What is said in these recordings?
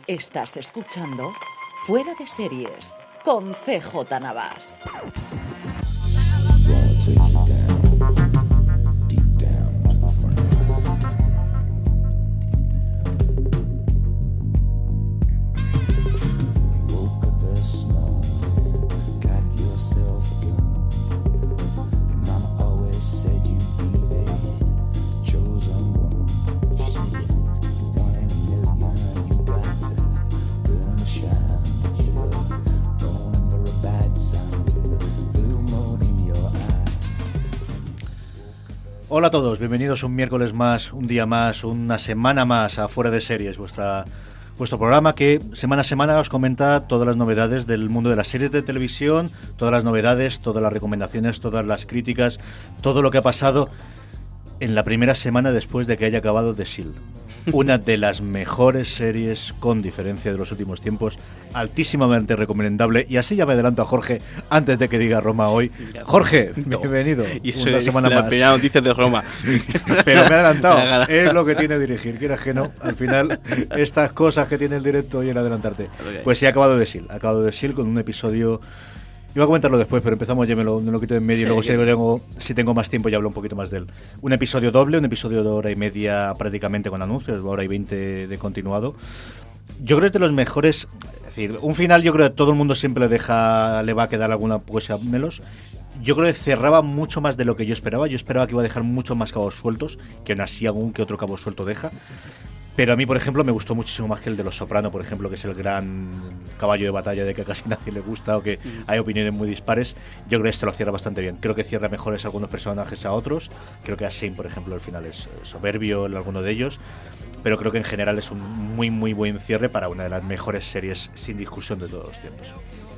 Estás escuchando Fuera de Series con CJ Navas. Hola a todos, bienvenidos un miércoles más, un día más, una semana más a Fuera de Series, vuestro programa que semana a semana os comenta todas las novedades del mundo de las series de televisión, todas las novedades, todas las recomendaciones, todas las críticas, todo lo que ha pasado en la primera semana después de que haya acabado The Shield. Una de las mejores series, con diferencia de los últimos tiempos, altísimamente recomendable. Y así ya me adelanto a Jorge antes de que diga Roma hoy. Jorge, bienvenido. Y eso una es semana la más. primera noticia de Roma. Pero me he adelantado. Es lo que tiene dirigir, quieras que no. Al final, estas cosas que tiene el directo y el adelantarte. Okay. Pues sí, ha acabado The Shield. Ha acabado The Shield con un episodio. Iba a comentarlo después, pero empezamos, ya me lo quito de en medio, sí, y luego si tengo más tiempo ya hablo un poquito más de él. Un episodio doble, un episodio de hora y media prácticamente con anuncios, hora y 20 de continuado. Yo creo que es de los mejores, es decir, un final yo creo que todo el mundo siempre le va a quedar alguna cosa menos. Yo creo que cerraba mucho más de lo que yo esperaba. Yo esperaba que iba a dejar mucho más cabos sueltos, que aún así algún que otro cabo suelto deja. Pero a mí, por ejemplo, me gustó muchísimo más que el de Los Soprano, por ejemplo, que es el gran caballo de batalla de que a casi nadie le gusta o que hay opiniones muy dispares. Yo creo que este lo cierra bastante bien. Creo que cierra mejores algunos personajes a otros. Creo que a Shane, por ejemplo, al final es soberbio en alguno de ellos. Pero creo que en general es un muy, muy buen cierre para una de las mejores series sin discusión de todos los tiempos.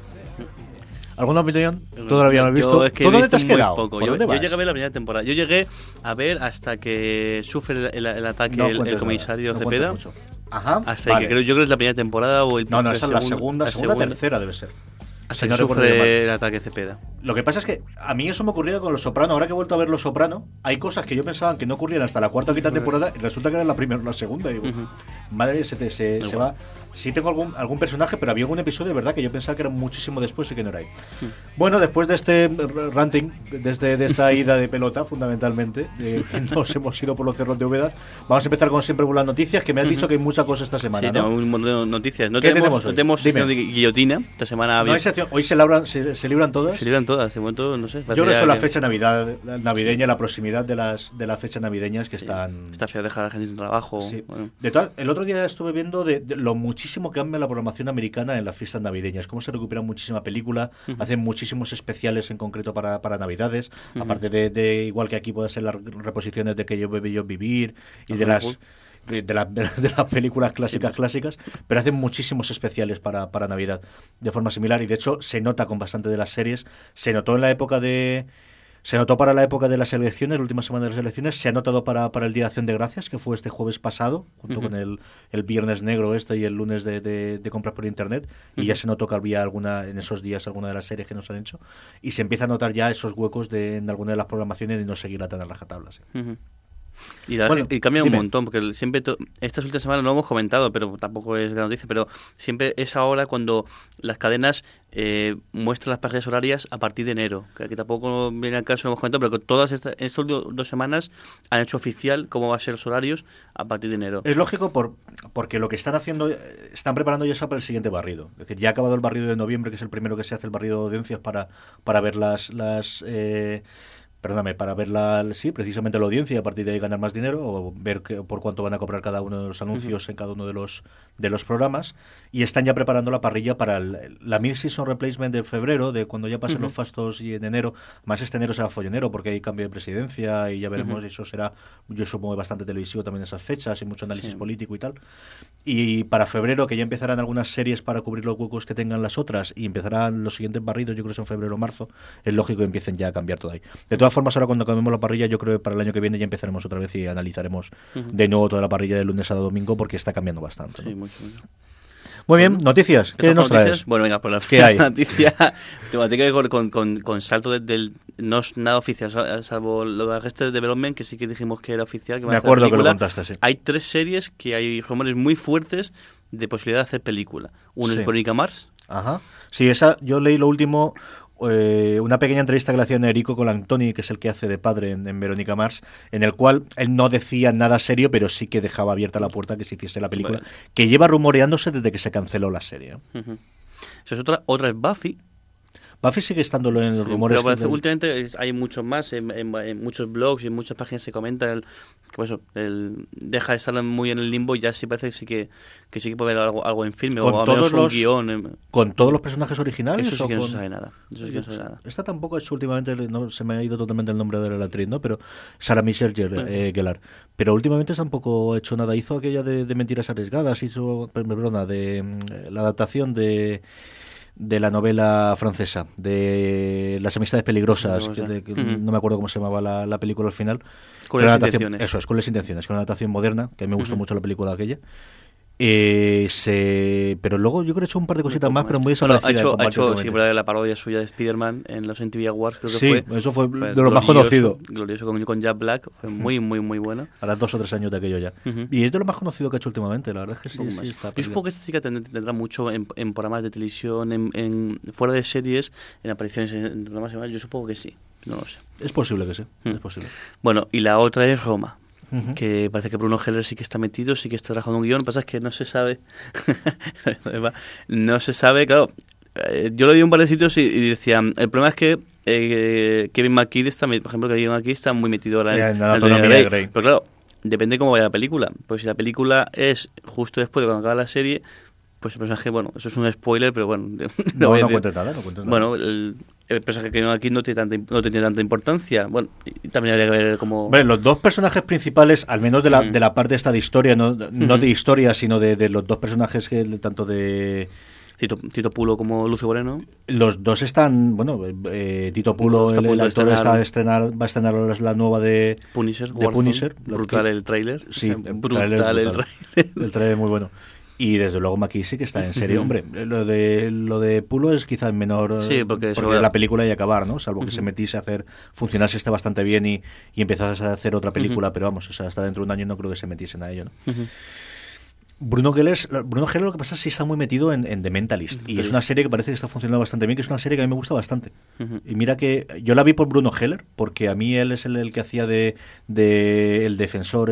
¿Alguna opinión? ¿Todavía no has visto? Es que ¿Tú dónde te has quedado? Yo llegué a ver la primera temporada. Yo llegué a ver hasta que sufre el ataque el comisario Cepeda. Ajá, hasta vale. Que yo creo que es la primera temporada o el No, esa es la segunda, tercera debe ser. Hasta si que no sufre el ataque Cepeda. Lo que pasa es que a mí eso me ocurría con Los Soprano. Ahora que he vuelto a ver Los Soprano, hay cosas que yo pensaba que no ocurrían hasta la cuarta o quinta temporada y resulta que era la primera o la segunda. Y digo, madre, se va. Sí tengo algún personaje, pero había algún episodio, ¿verdad?, que yo pensaba que era muchísimo después y que no era ahí. Bueno, después de este ranting, de esta ida de pelota, fundamentalmente, nos hemos ido por los cerros de Úbeda. Vamos a empezar, como siempre, con las noticias, que me han dicho que hay mucha cosa esta semana, Sí, ¿no? tenemos un montón de noticias. No ¿Qué tenemos sección Dime. de guillotina. Esta semana No hay sección. Hoy se libran todas. Se libran todas, de momento, no sé. Yo creo que eso es la fecha navideña, la proximidad de las fechas navideñas que están. Está feo dejar a la gente sin trabajo. Sí. Bueno. El otro día estuve viendo de lo muchísimo que cambia la programación americana en las fiestas navideñas, cómo se recupera muchísima película, hacen muchísimos especiales en concreto para Navidades, aparte de igual que aquí puede ser las reposiciones de Que yo bebí yo vivir y de las películas clásicas, pero hacen muchísimos especiales para Navidad de forma similar, y de hecho se nota con bastante de las series. Se notó para la época de las elecciones, la última semana de las elecciones, se ha notado para el Día de Acción de Gracias, que fue este jueves pasado, junto con el Viernes Negro y el lunes de compras por internet, y ya se notó que había en esos días alguna de las series que nos han hecho, y se empieza a notar ya esos huecos en alguna de las programaciones de no seguirla tan a rajatabla. ¿Sí? Y cambia un montón, porque siempre estas últimas semanas no lo hemos comentado, pero tampoco es gran noticia, pero siempre es ahora cuando las cadenas muestran las parrillas horarias a partir de enero, que aquí tampoco viene al caso, no hemos comentado, pero que todas estas 2 semanas han hecho oficial cómo va a ser los horarios a partir de enero. Es lógico porque lo que están haciendo, están preparando ya para el siguiente barrido. Es decir, ya ha acabado el barrido de noviembre, que es el primero que se hace, el barrido de audiencias para ver precisamente la audiencia, y a partir de ahí ganar más dinero o ver por cuánto van a cobrar cada uno de los anuncios en cada uno de los programas, y están ya preparando la parrilla para la mid-season replacement de febrero, de cuando ya pasen los fastos, y en enero, más este enero será follonero porque hay cambio de presidencia y ya veremos, eso será, yo supongo, bastante televisivo también esas fechas y mucho análisis político y tal. Y para febrero, que ya empezarán algunas series para cubrir los huecos que tengan las otras, y empezarán los siguientes barridos, yo creo que son febrero o marzo, es lógico que empiecen ya a cambiar todo ahí. De todas formas, ahora cuando cambiemos la parrilla, yo creo que para el año que viene ya empezaremos otra vez y analizaremos de nuevo toda la parrilla de lunes a domingo, porque está cambiando bastante, ¿no? Sí, mucho. Muy bien, noticias. ¿Qué nos traes? Bueno, venga, por la ¿Qué hay? noticia. Tengo que ver con salto del no es nada oficial, salvo lo de Arrested Development, que sí que dijimos que era oficial. Que me acuerdo que lo contaste, sí. Hay 3 series que hay rumores muy fuertes de posibilidad de hacer película. Uno es Verónica Mars. Ajá. Sí, esa, yo leí lo último, una pequeña entrevista que le hacía Enrico Colantoni, que es el que hace de padre en Verónica Mars, en el cual él no decía nada serio, pero sí que dejaba abierta la puerta que se hiciese la película, que lleva rumoreándose desde que se canceló la serie. Esa es otra es Buffy. Buffy sigue estando en los rumores. Pero últimamente hay muchos más, en muchos blogs y en muchas páginas se comenta deja de estar muy en el limbo y ya sí parece que sí que puede haber algo en filme o al menos un guión. ¿Con todos los personajes originales? Eso sí que no se sabe nada. Esta tampoco ha hecho últimamente, no, se me ha ido totalmente el nombre de la actriz, ¿no? Pero Sarah Michelle Gellar. Pero últimamente tampoco ha hecho nada. Hizo aquella de Mentiras Arriesgadas, de la adaptación de la novela francesa, de Las amistades peligrosas, no me acuerdo cómo se llamaba la película al final. Con las intenciones. Eso es, con las intenciones, con una adaptación moderna, que me gustó mucho la película aquella. Pero luego yo creo que he hecho un par de cositas más, pero muy desaparecidas. Ha hecho la parodia suya de Spider-Man en los MTV Awards, creo que fue. Sí, eso fue de lo más conocido. Glorioso con Jack Black, fue muy, muy, muy bueno. Ahora 2 o 3 años de aquello ya. Y es de lo más conocido que ha hecho últimamente, la verdad es que sí está. Yo supongo que esta chica tendrá mucho en programas de televisión, fuera de series, en apariciones en programas. Yo supongo que sí, no lo sé. Es posible que sí, es posible. Bueno, y la otra es Roma. Que parece que Bruno Heller sí que está metido, sí que está trabajando un guión. Lo que pasa es que no se sabe. No se sabe, claro. Yo lo vi en un par de sitios y decían, el problema es que Kevin McKidd está, por ejemplo, Kevin McKidd está muy metido ahora en la Grey. Pero claro, depende cómo vaya la película. Pues si la película es justo después de cuando acaba la serie, pues el personaje, bueno, eso es un spoiler, pero bueno. No cuentes nada. Bueno, el personaje que aquí no tiene tanta importancia. Bueno, y también habría que ver cómo... Bueno, los dos personajes principales, al menos de la parte esta de historia, no de historia, sino de los dos personajes, tanto de... Tito Pulo como Lucio Moreno. Los dos están, bueno, Tito Pulo, el actor, va a estrenar la nueva de Punisher. Brutal el tráiler. Sí, brutal el tráiler. El tráiler muy bueno. Y desde luego McKee sí que está en serie, hombre. Lo de Pulo es quizás menor, porque la película hay que acabar, ¿no? Salvo que se metiese a funcionarse está bastante bien y empezase a hacer otra película, pero vamos, o sea, hasta dentro de un año no creo que se metiesen a ello, ¿no? Bruno Heller lo que pasa es que sí está muy metido en The Mentalist, y es una serie que parece que está funcionando bastante bien, que es una serie que a mí me gusta bastante. Y mira que yo la vi por Bruno Heller, porque a mí él es el que hacía de el defensor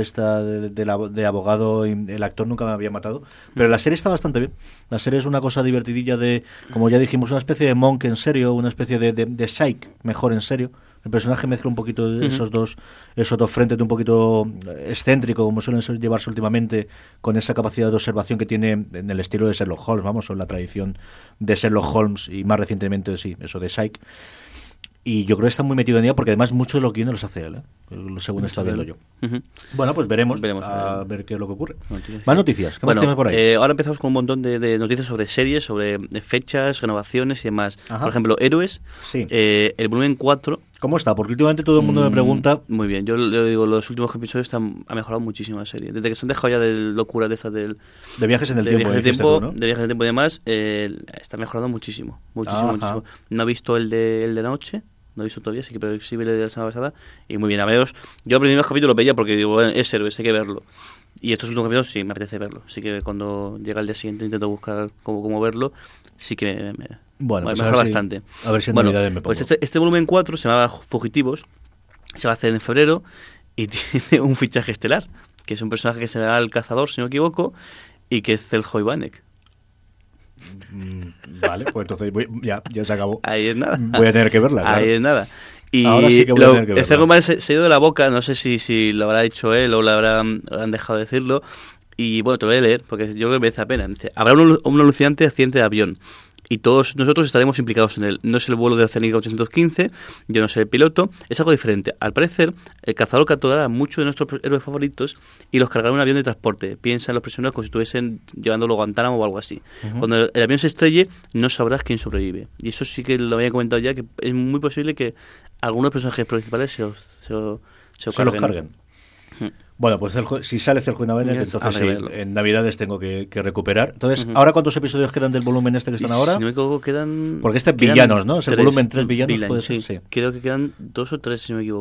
de abogado, y el actor nunca me había matado, pero la serie está bastante bien. La serie es una cosa divertidilla como ya dijimos, una especie de Monk en serio, una especie de Psych mejor en serio. El personaje mezcla un poquito esos dos frentes, de un poquito excéntrico, como suelen llevarse últimamente, con esa capacidad de observación que tiene en el estilo de Sherlock Holmes, vamos, o en la tradición de Sherlock Holmes, y más recientemente, sí, eso de Psych. Y yo creo que está muy metido en ella, porque además muchos de los guiones los hace él, según está viendo yo. Bueno, pues veremos a ver qué es lo que ocurre. Más noticias, ¿qué más tienes por ahí? Ahora empezamos con un montón de noticias sobre series, sobre fechas, renovaciones y demás. Por ejemplo, Héroes, el volumen 4. ¿Cómo está? Porque últimamente todo el mundo me pregunta. Muy bien, yo le digo, los últimos episodios ha mejorado muchísimo la serie. Desde que se han dejado ya de locuras de estas de viajes en el tiempo. De viajes en el tiempo y demás, está mejorando muchísimo. Muchísimo. No he visto el de noche. No he visto todavía, así que pero sí vi de la semana pasada. Y muy bien, a menos. Yo a primeros capítulos veía porque digo, bueno, es Héroes, hay que verlo. Y estos últimos capítulos sí me apetece verlo. Así que cuando llega el día siguiente intento buscar cómo verlo. Sí que me mejora bastante. A ver si en Navidades me pongo. Pues este volumen 4 se llama Fugitivos. Se va a hacer en febrero. Y tiene un fichaje estelar. Que es un personaje que se llama El Cazador, si no me equivoco. Y que es Zeljo Ivanek. Vale, pues entonces ya se acabó. Ahí es nada. Voy a tener que verla, claro. Ahí es nada. Y ahora sí que voy a tener que verla. El Zeljo se ha ido de la boca, no sé si lo habrá dicho él o lo habrán dejado de decirlo. Y bueno, te lo voy a leer porque yo creo que merece la pena. Dice, habrá un alucinante accidente de avión y todos nosotros estaremos implicados en él. No es el vuelo de Oceánica 815, yo no soy el piloto, es algo diferente. Al parecer, el cazador capturará a muchos de nuestros héroes favoritos y los cargará en un avión de transporte. Piensa en los prisioneros como si estuviesen llevándolo a Guantánamo o algo así. Cuando el avión se estrelle, no sabrás quién sobrevive. Y eso sí que lo había comentado ya, que es muy posible que algunos personajes principales se los carguen. Bueno, pues si sale Zeljo Ivanek, entonces sí, en Navidades tengo que recuperar. Entonces, ¿ahora cuántos episodios quedan del volumen este que están ahora? Si no me equivoco, quedan... Porque este es villanos, ¿no? Es el volumen 3 villanos, puede ser. Sí. Creo que quedan 2 o 3, si no me equivoco.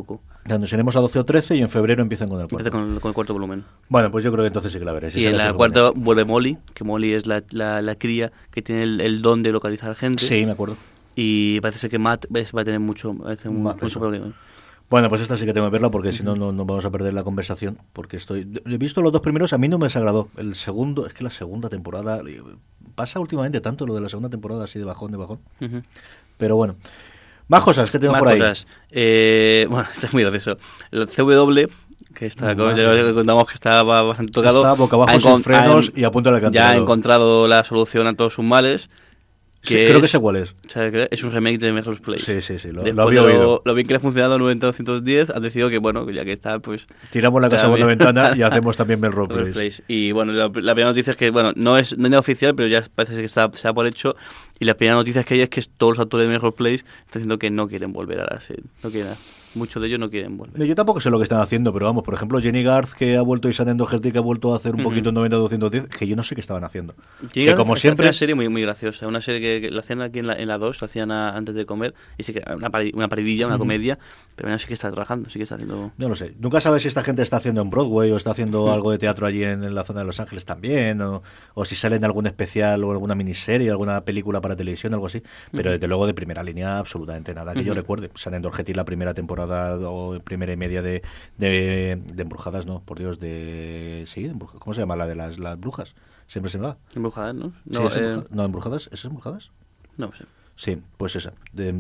Nos iremos a 12 o 13 y en febrero empiezan con el cuarto. Empieza con el cuarto volumen. Bueno, pues yo creo que entonces sí que la veré. Y en la cuarta vuelve Molly, que Molly es la cría que tiene el don de localizar gente. Sí, me acuerdo. Y parece ser que Matt va a tener mucho problema. Bueno, pues esta sí que tengo que verla porque si no, no vamos a perder la conversación. Porque he visto los dos primeros, a mí no me desagradó. El segundo, es que la segunda temporada, pasa últimamente tanto lo de la segunda temporada así de bajón. Uh-huh. Pero bueno. Más cosas que tengo por ahí. Cosas. Bueno, esto es muy gracioso. El CW, que está, como ya contamos que estaba bastante tocado. Está boca abajo sin frenos y a punto de la cantidad. Ya ha encontrado la solución a todos sus males. Creo que sé cuál es. O sea, es un remake de Melrose Place. Sí, lo había oído. Lo bien que le ha funcionado 90-210, han decidido que, bueno, ya que está, pues... Tiramos la casa por la ventana y hacemos también Melrose Place. Y, bueno, la primera noticia es que, bueno, no es nada oficial, pero ya parece que se da por hecho. Y la primera noticia que hay es que todos los actores de Melrose Place están diciendo que no quieren volver a la serie. No quieren. Muchos de ellos no quieren volver. Yo tampoco sé lo que están haciendo, pero vamos, por ejemplo, Jenny Garth, que ha vuelto, y Shannon Doherty, que ha vuelto a hacer un poquito en 90-210, que yo no sé qué estaban haciendo. Jenny Garth como siempre... Es una serie muy, muy graciosa, una serie que la hacían aquí en la 2, la hacían antes de comer, y sí que una paridilla, una comedia, pero no sé qué está trabajando, sí que está haciendo... No lo sé. Nunca sabes si esta gente está haciendo en Broadway o está haciendo algo de teatro allí en la zona de Los Ángeles también, o si sale en algún especial o alguna miniserie, alguna película para televisión, algo así, pero desde luego de primera línea absolutamente nada que yo recuerde. Shannon Doherty la primera temporada o primera y media de Embrujadas, no, por Dios, ¿cómo se llama la de las brujas? Siempre se me va. Embrujadas, ¿no? ¿Embrujadas? ¿Es Embrujadas? No sé. Sí, pues esa,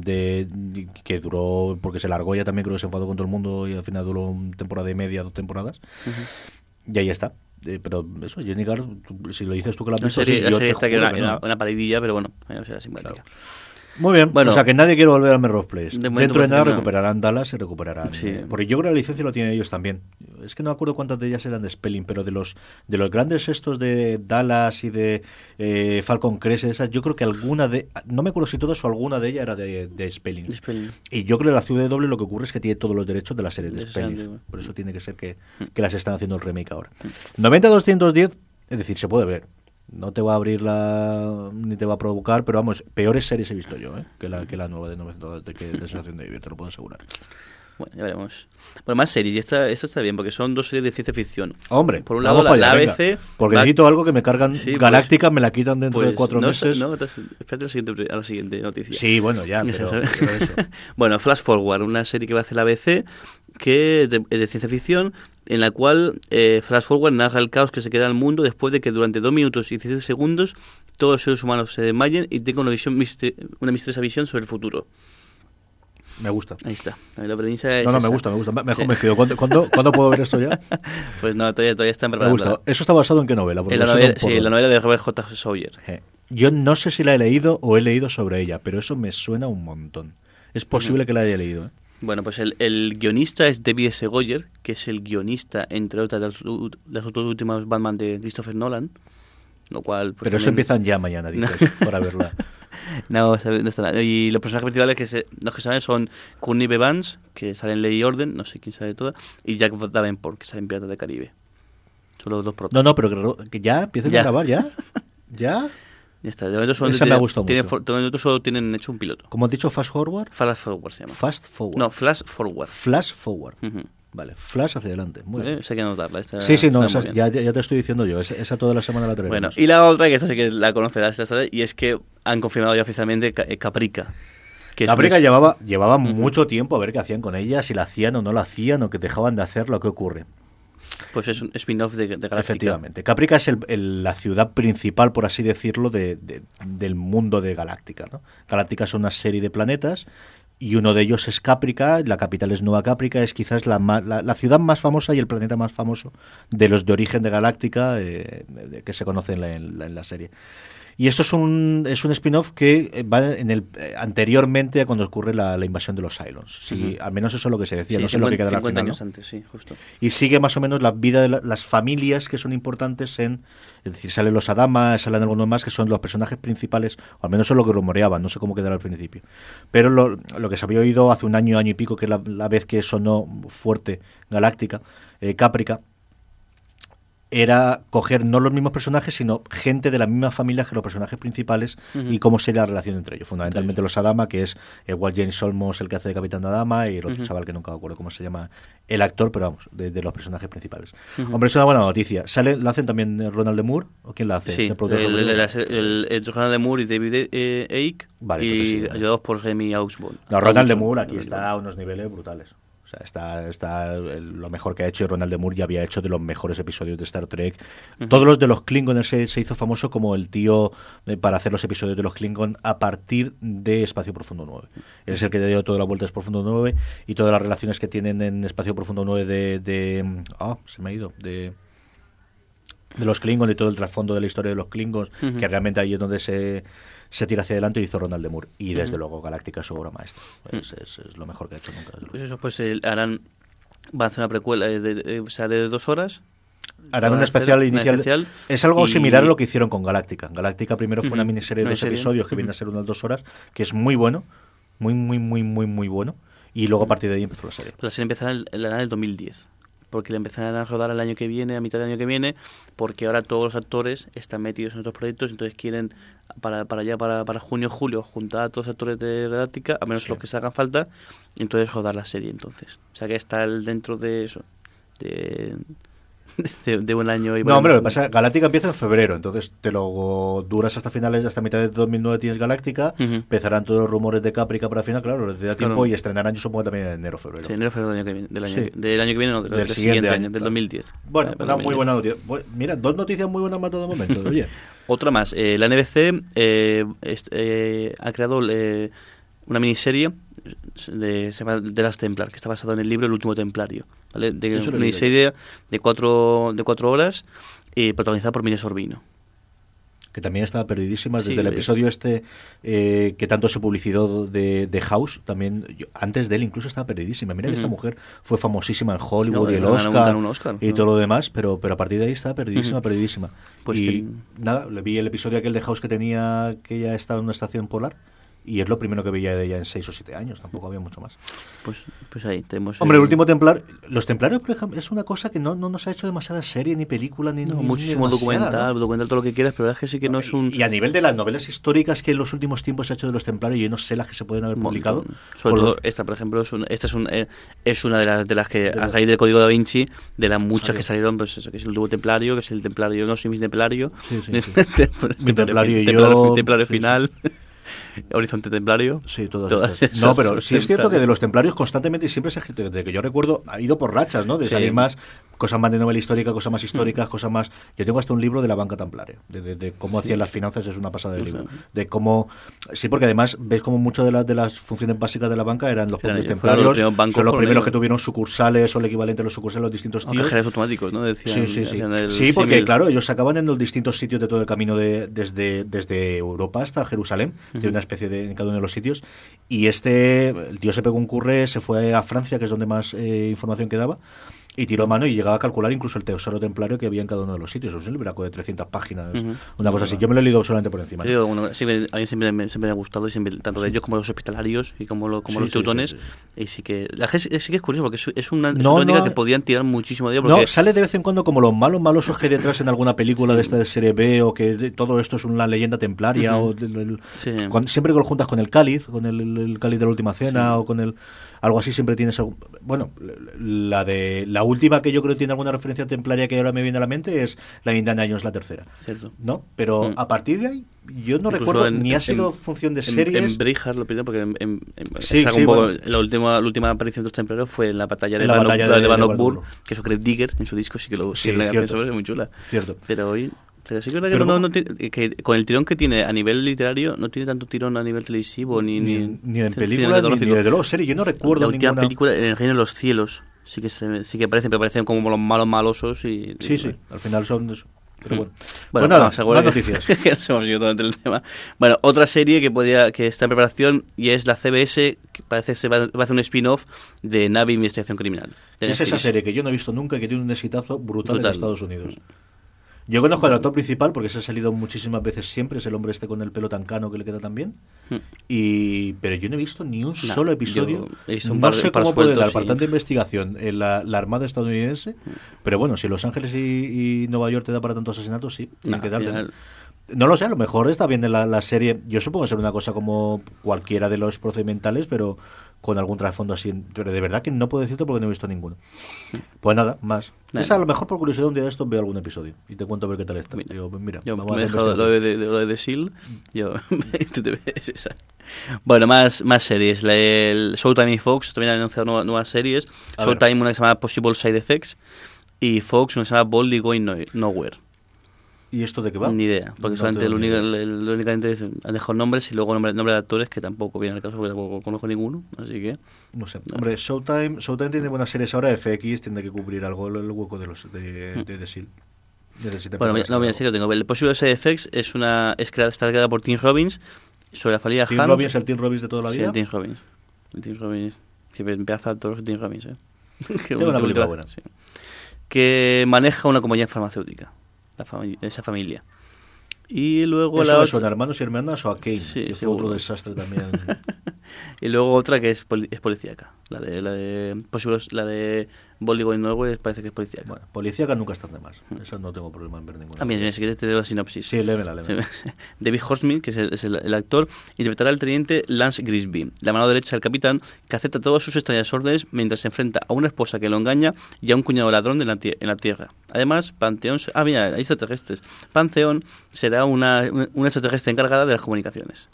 que duró, porque se largó, ya también creo que se enfadó con todo el mundo y al final duró una temporada y media, 2 temporadas, y ahí está. Pero eso, Jenny Garth, si lo dices tú que la has visto, la serie está que una paridilla, pero bueno, será simpática. Claro. Muy bien, bueno, o sea que nadie quiere volver a Melrose Place. Dentro de nada recuperarán Dallas y recuperarán. Sí. Porque yo creo que la licencia lo tienen ellos también. Es que no me acuerdo cuántas de ellas eran de Spelling, pero de los grandes estos de Dallas y de Falcon Crest, esas, yo creo que alguna de. No me acuerdo si todas o alguna de ellas era de Spelling. Y yo creo que la CW lo que ocurre es que tiene todos los derechos de la serie de Spelling. Por eso tiene que ser que las están haciendo el remake ahora. 90-210, es decir, se puede ver. No te va a abrir ni te va a provocar, pero vamos, peores series he visto yo, que la nueva de 900 de Sensación de Vivir, te lo puedo asegurar. Bueno, ya veremos. Bueno, más series, y esta está bien, porque son 2 series de ciencia ficción. Hombre, por un lado la ABC... Porque necesito algo que me cargan Galáctica, me la quitan dentro de 4 meses. No, espérate a la siguiente noticia. Sí, bueno, ya, pero eso. Bueno, Flash Forward, una serie que va a hacer la ABC, que es de ciencia ficción, en la cual Flash Forward narra el caos que se queda en el mundo después de que durante 2 minutos y 17 segundos todos los seres humanos se desmayen y tengan una misteriosa visión sobre el futuro. Me gusta. Ahí está. La premisa es me gusta. Me has convencido. ¿Cuándo puedo ver esto ya? Pues no, todavía está en preparación. Me gusta. ¿Eso está basado en qué novela? La novela de Robert J. Sawyer. Yo no sé si la he leído o he leído sobre ella, pero eso me suena un montón. Es posible que la haya leído, Bueno, pues el guionista es David S. Goyer, que es el guionista, entre otras, de las dos últimas Batman de Christopher Nolan. Lo cual, pues, pero eso empiezan ya mañana, dices, para verla. No está nada. Y los personajes principales los que saben son Courtney B. Vance, que sale en Ley y Orden, no sé quién sabe toda, y Jack Davenport, que sale en Piratas del Caribe. Son los dos protagonistas. No, pero que ya empiecen a grabar, ¿ya? ¿Ya? Ya está. De momento esa me ha gustado mucho. De momento solo tienen hecho un piloto. ¿Cómo has dicho? ¿Fast Forward? Flash Forward se llama. Fast Forward. No, Flash Forward. Flash Forward. Uh-huh. Vale, Flash hacia adelante. Muy bien. Sé que anotarla. Sí, no, ya te estoy diciendo yo. Esa toda la semana la traeremos. Bueno, y la otra, que esta sí que la conocerás, y es que han confirmado ya oficialmente Caprica. Caprica llevaba mucho tiempo a ver qué hacían con ella, si la hacían o no la hacían, o que dejaban de hacerlo, ¿qué ocurre? Pues es un spin-off de Galáctica. Efectivamente. Caprica es la ciudad principal, por así decirlo, del mundo de Galáctica, ¿no? Galáctica es una serie de planetas y uno de ellos es Caprica, la capital es Nueva Caprica, es quizás la ciudad más famosa y el planeta más famoso de los de origen de Galáctica que se conocen en la serie. Y esto es un spin-off que va anteriormente a cuando ocurre la invasión de los Cylons. Sí, al menos eso es lo que se decía, no sé lo que quedará al final. 50 años antes, sí, justo. Y sigue más o menos la vida de las familias que son importantes es decir, salen los Adama, salen algunos más que son los personajes principales, o al menos eso es lo que rumoreaban, no sé cómo quedará al principio. Pero lo que se había oído hace un año y pico, que es la vez que sonó fuerte Galáctica, Caprica, era coger no los mismos personajes, sino gente de la misma familia que los personajes principales y cómo sería la relación entre ellos. Fundamentalmente los Adama, que es igual James Olmos, el que hace de Capitán Adama, y el otro chaval que nunca me acuerdo cómo se llama el actor, pero vamos, de los personajes principales. Hombre, es una buena noticia. ¿La hacen también Ronald D. Moore? ¿O quién la hace? Sí, el Ronald D. Moore y David Icke, vale, y ayudados por Jamie Osborn. No, Ronald D. Moore aquí está a unos niveles brutales. O sea, está lo mejor que ha hecho, y Ronald D. Moore ya había hecho de los mejores episodios de Star Trek. Todos los de los Klingon se hizo famoso como el tío para hacer los episodios de los Klingon a partir de Espacio Profundo 9. Él es el que dio toda la vuelta a Espacio Profundo 9 y todas las relaciones que tienen en Espacio Profundo 9 se me ha ido, de los Klingon y todo el trasfondo de la historia de los Klingons, que realmente ahí es donde se tira hacia adelante, y hizo Ronald D. Moore. Y desde luego Galáctica es su obra maestra. Es lo mejor que ha hecho nunca. Pues eso, pues van a hacer una precuela de 2 horas. Harán un especial inicial. Es algo similar a lo que hicieron con Galáctica. Galáctica primero fue una miniserie de 2 episodios que viene a ser unas 2 horas, que es muy bueno. Muy, muy, muy, muy, muy bueno. Y luego a partir de ahí empezó la serie. La serie empezará en el 2010. Porque la empezarán a rodar el año que viene, a mitad del año que viene, porque ahora todos los actores están metidos en otros proyectos, entonces quieren para junio, julio, juntar a todos los actores de Galáctica, a menos los que se hagan falta, y entonces rodar la serie entonces. O sea que está dentro de eso, de un año. No, hombre, lo que pasa, Galáctica empieza en febrero, entonces te lo duras hasta finales, hasta mitad de 2009 tienes Galáctica, empezarán todos los rumores de Caprica para final, claro, les da tiempo, y estrenarán, yo supongo, también en enero, febrero. Sí, enero, febrero del año que viene, del año que viene, no, del siguiente año, del 2010. Bueno, una muy buena noticia. Mira, 2 noticias muy buenas para todo momento, oye. Otra más, la NBC ha creado una miniserie se llama The Last Templar, que está basado en el libro El último templario, ¿vale? Una miniserie de 4 horas, protagonizada por Mine Sorbino, que también estaba perdidísima desde el episodio que tanto se publicitó de House. También antes de él incluso estaba perdidísima. Mira que esta mujer fue famosísima en Hollywood, y el Oscar y todo lo demás, pero a partir de ahí estaba perdidísima. Pues nada, le vi el episodio aquel de House que ella estaba en una estación polar, y es lo primero que veía de ella en 6 o 7 años, tampoco había mucho más. Pues ahí tenemos... Hombre, el último templar, los templarios, por ejemplo, es una cosa que no nos ha hecho demasiada serie, ni película, ni muchísimo documental, todo lo que quieras, pero la verdad es que sí que no es un... Y a nivel de las novelas históricas que en los últimos tiempos se ha hecho de los templarios, yo no sé las que se pueden haber publicado. Sobre todo esta, por ejemplo, es una de las que, a raíz del Código Da Vinci, de las muchas que salieron, pues eso, que es el último templario, que es el templario, no soy mi templario. Sí. Templario final... Horizonte Templario. Sí, todas esas. No, pero sí es cierto que de los templarios constantemente, y siempre se ha escrito, desde que yo recuerdo, ha ido por rachas, ¿no? De salir más, cosas más de novela histórica, cosas más históricas, cosas más... Yo tengo hasta un libro de la banca templaria, de cómo hacían las finanzas, es una pasada de libro. De cómo... Sí, porque además ves como muchas de las funciones básicas de la banca eran los propios templarios, son los primeros que tuvieron sucursales, o el equivalente a los sucursales, los distintos tíos. Cajeros automáticos, ¿no? Decían, sí, porque claro, ellos sacaban en los distintos sitios de todo el camino desde Europa hasta Jerusalén, tiene una especie de en cada uno de los sitios, y el tío se pegó un curre, se fue a Francia, que es donde más información quedaba, y tiró mano y llegaba a calcular incluso el tesoro templario que había en cada uno de los sitios. Es un libraco de 300 páginas, una cosa así. Yo me lo he leído solamente por encima. A mí siempre me ha gustado, y siempre, tanto de ellos como los hospitalarios y como los teutones. Y sí que es curioso, porque es una técnica que podían tirar muchísimo de ello. No, sale de vez en cuando como los malosos que hay detrás en alguna película de esta de serie B, o que todo esto es una leyenda templaria, siempre que lo juntas con el cáliz, con el cáliz de la última cena, o con algo así, siempre tienes bueno, la última que yo creo que tiene alguna referencia templaria que ahora me viene a la mente es la de Indiana Jones, la tercera. Cierto. ¿No? Pero a partir de ahí yo no recuerdo ni ha sido función de series. En Braveheart lo primero, porque la última aparición de los templarios fue en la batalla de Bannockburn, que eso Greg Digger en su disco sí que lo es muy chula. Cierto. Pero hoy... Pero sí que es verdad que con el tirón que tiene a nivel literario, no tiene tanto tirón a nivel televisivo, ni en película, ni de luego serie. Yo no recuerdo la última película, En el Reino de los Cielos, sí que parecen como los malosos. Sí, al final son eso. Pero bueno, nada, más noticias. Que nos hemos ido todo entre el tema. Bueno, otra serie que está en preparación, y es la CBS, que parece que va a hacer un spin-off de Navy Investigación Criminal. Es esa serie que yo no he visto nunca y que tiene un exitazo brutal en Estados Unidos. Yo conozco al actor principal porque se ha salido muchísimas veces siempre, es el hombre este con el pelo tan cano que le queda tan bien. Pero yo no he visto ni un solo episodio. No sé cómo puede dar para tanta investigación en la Armada estadounidense, pero bueno, si Los Ángeles y Nueva York te da para tantos asesinatos, sí, tiene que darte. No lo sé, a lo mejor está bien en la serie. Yo supongo ser una cosa como cualquiera de los procedimentales, pero con algún trasfondo así. Pero de verdad que no puedo decirte porque no he visto ninguno. Pues nada, más. Esa a lo mejor por curiosidad un día de esto veo algún episodio y te cuento a ver qué tal está. Yo me he dejado lo de The Shield. Tú te ves esa. Bueno, más series. El Showtime y Fox también han anunciado nuevas series. Showtime una que se llama Possible Side Effects y Fox una que se llama Boldly Going Nowhere. ¿Y esto de qué va? Ni idea, porque solamente únicamente han dejado nombres y luego nombre de actores que tampoco viene al caso porque tampoco conozco ninguno, así que... No sé. Hombre, Showtime tiene buenas series ahora, FX tiene que cubrir algo el hueco de The Shield. Bueno, mira, sí lo tengo. El Possible Side Effects está creada por Tim Robbins sobre la familia Hunt. ¿Tim Robbins, el Tim Robbins de toda la vida? Sí, el Tim Robbins. El Tim Robbins, siempre empieza a todos los Tim Robbins, Qué una película buena. Sí. Que maneja una compañía farmacéutica. Esa familia. Y luego ¿Eso son hermanos y hermanas o a Kane? Sí, que fue otro desastre también. Y luego otra que es policíaca. La de Boldly Going Nowhere parece que es policíaca. Bueno, policíaca nunca están de más. Eso no tengo problema en ver ninguna. También, si quieres te leo la sinopsis. Sí, lémela. David Hornsby, que es el actor, interpretará al teniente Lance Grisby, la mano derecha del capitán, que acepta todas sus extrañas órdenes mientras se enfrenta a una esposa que lo engaña y a un cuñado ladrón en la Tierra. Además, Pantheon... mira, hay extraterrestres. Pantheon será una extraterrestre encargada de las comunicaciones.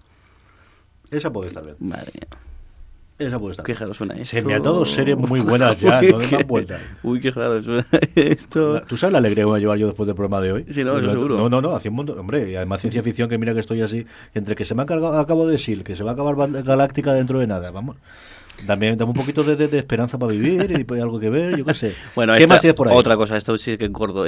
Esa puede estar bien. Madre mía. Esa puede estar. Qué raro suena esto. Se me ha dado series muy buenas ya, no de más vueltas. Uy, qué raro suena esto. ¿Tú sabes la alegría que voy a llevar yo después del programa de hoy? Sí, no, eso seguro. No, hace un montón. Hombre, y además ciencia ficción, que mira que estoy así. Entre que se me ha acabado de S.H.I.E.L.D., que se va a acabar Galáctica dentro de nada, vamos. También dame un poquito de esperanza para vivir y algo que ver, yo qué sé. Bueno, ¿Qué más es por ahí? Otra cosa, esto sí que es gordo.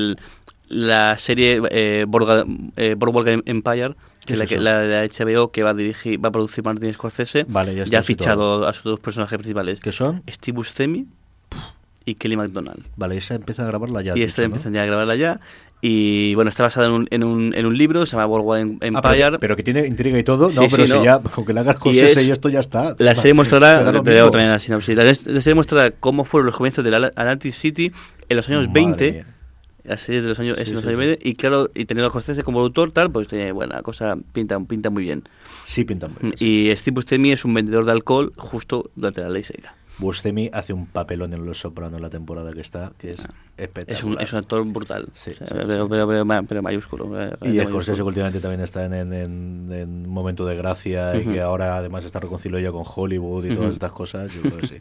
La serie Boardwalk Empire, que es la de HBO, que va a producir Martin Scorsese, vale, ya ha fichado a sus dos personajes principales. ¿Qué son? Steve Buscemi y Kelly MacDonald. Vale, esa empieza a grabarla ya. Y empiezan ya a grabarla ya. Y bueno, está basada en un libro, se llama Boardwalk Empire. Pero que tiene intriga y todo. Sí, no, pero sí, si no. ya, aunque le hagas Scorsese y esto ya está. La serie mostrará, te leo también la sinopsis, la serie mostrará cómo fueron los comienzos de Atlantic City en los años 20. Mía. La serie de los años, en los años 20, y claro, y teniendo a Scorsese como autor, tal, pues bueno, la cosa pinta muy bien. Sí, pinta muy bien. Y Steve Buscemi es un vendedor de alcohol justo durante la ley seca. Buscemi hace un papelón en Los Sopranos la temporada que está, que es espectacular. Es un actor brutal, sí, o sea, pero mayúsculo. Y Scorsese últimamente también está en un momento de gracia y que ahora además está reconciliado ya con Hollywood y todas estas cosas, yo creo que sí.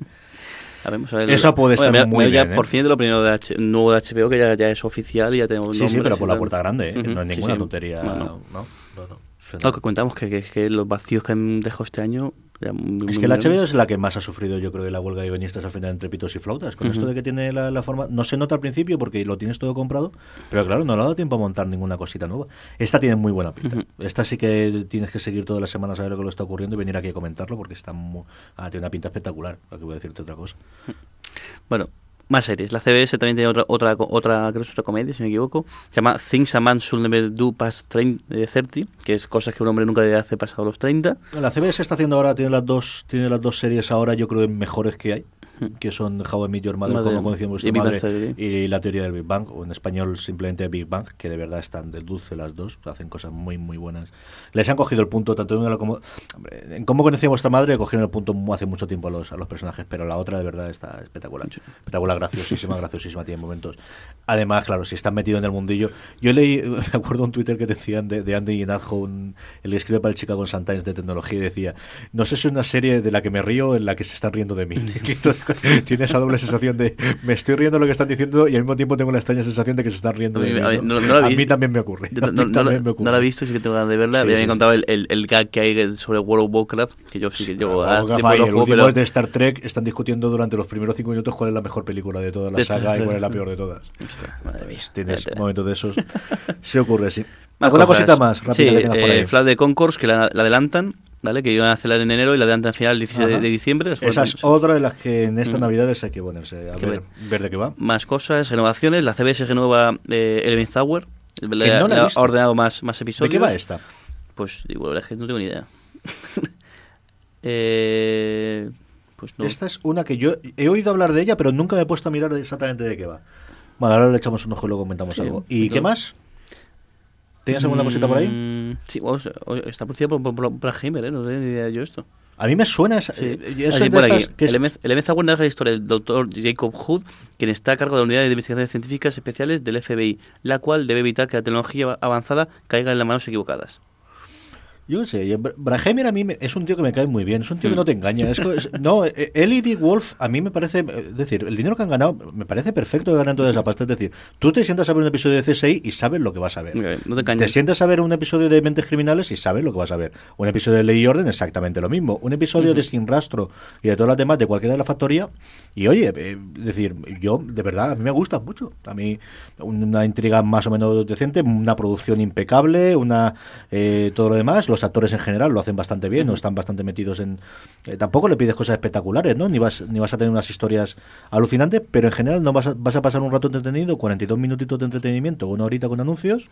Eso puede estar muy bien. Por fin de lo primero nuevo de HBO, que ya es oficial y ya tenemos nombres. Sí, pero por la puerta grande, no es ninguna tontería. No. Que contamos que los vacíos que han dejado este año... Es que la HBO es la que más ha sufrido, yo creo, de la huelga de guionistas al final entre pitos y flautas. Con esto de que tiene la forma... No se nota al principio porque lo tienes todo comprado, pero claro, no le ha dado tiempo a montar ninguna cosita nueva. Esta tiene muy buena pinta. Esta sí que tienes que seguir todas las semanas a ver lo que le está ocurriendo y venir aquí a comentarlo porque está tiene una pinta espectacular. Aquí voy a decirte otra cosa. Bueno, más series. La CBS también tiene otra creo que es otra comedia, si no me equivoco. Se llama Things a Man Should Never Do Past 30, que es cosas que un hombre nunca debe hacer pasado los 30. La CBS está haciendo ahora, tiene las dos series ahora, yo creo, mejores que hay, que son How I Met Your Mother, como conocíamos vuestra madre, y La Teoría del Big Bang, o en español simplemente Big Bang, que de verdad están del dulce las dos, hacen cosas muy muy buenas. Les han cogido el punto, tanto en una como... En Cómo conocía vuestra madre, cogieron el punto hace mucho tiempo a los personajes, pero la otra de verdad está espectacular. Espectacular, graciosísima, tiene momentos. Además, claro, si están metidos en el mundillo... Yo leí, me acuerdo un Twitter que decían de Andy Ignatjo, el que escribe para el Chicago Sun-Times de tecnología, y decía, no sé si es una serie de la que me río o en la que se están riendo de mí. Tiene esa doble sensación de me estoy riendo de lo que están diciendo y al mismo tiempo tengo la extraña sensación de que se están riendo de mí. A mí también me ocurre. No la he visto, sí que tengo ganas de verla. Había contado el gag que hay sobre World of Warcraft, que yo sí que llevo a tiempo el último es de Star Trek. Están discutiendo durante los primeros 5 minutos cuál es la mejor película de toda la saga y cuál es la peor de todas. Madre mía. Tienes momentos de esos. Se ocurre, sí. ¿Alguna cosita más rápida que tengas por ahí? Flag de Concourse, que la adelantan. ¿vale? Que iban a hacer en enero y la adelantan al final el 16 de diciembre. Esa es otra de las que en estas navidades hay que ponerse a ver de qué va. Más cosas, renovaciones. La CBS renueva Eleventh Hour. Ha ordenado más episodios. ¿De qué va esta? Pues igual, es que no tengo ni idea. Pues no. Esta es una que yo he oído hablar de ella, pero nunca me he puesto a mirar exactamente de qué va. Bueno, ahora le echamos un ojo y luego comentamos algo. ¿Y qué más? ¿Tienes alguna cosita por ahí? Sí, está producida por Brad Heimer, no tenía ni idea de yo esto. A mí me suena Eleventh Hour narra la historia del doctor Jacob Hood, quien está a cargo de la unidad de investigaciones científicas especiales del FBI, la cual debe evitar que la tecnología avanzada caiga en las manos equivocadas. Yo no sé, Braheimer a mí es un tío que me cae muy bien, es un tío que no te engaña. No, él y Dick Wolf a mí me parece, es decir, el dinero que han ganado me parece perfecto que ganan toda esa pasta. Es decir, tú te sientas a ver un episodio de CSI y sabes lo que vas a ver. No te sientas a ver un episodio de Mentes Criminales y sabes lo que vas a ver. Un episodio de Ley y Orden, exactamente lo mismo. Un episodio de Sin Rastro y de todas las demás de cualquiera de la factoría. Y oye, es decir, yo de verdad, a mí me gusta mucho. A mí una intriga más o menos decente, una producción impecable, todo lo demás. Los actores en general lo hacen bastante bien, no están bastante metidos en... tampoco le pides cosas espectaculares, ¿no? Ni vas a tener unas historias alucinantes, pero en general no vas a pasar un rato entretenido, 42 minutitos de entretenimiento, una horita con anuncios,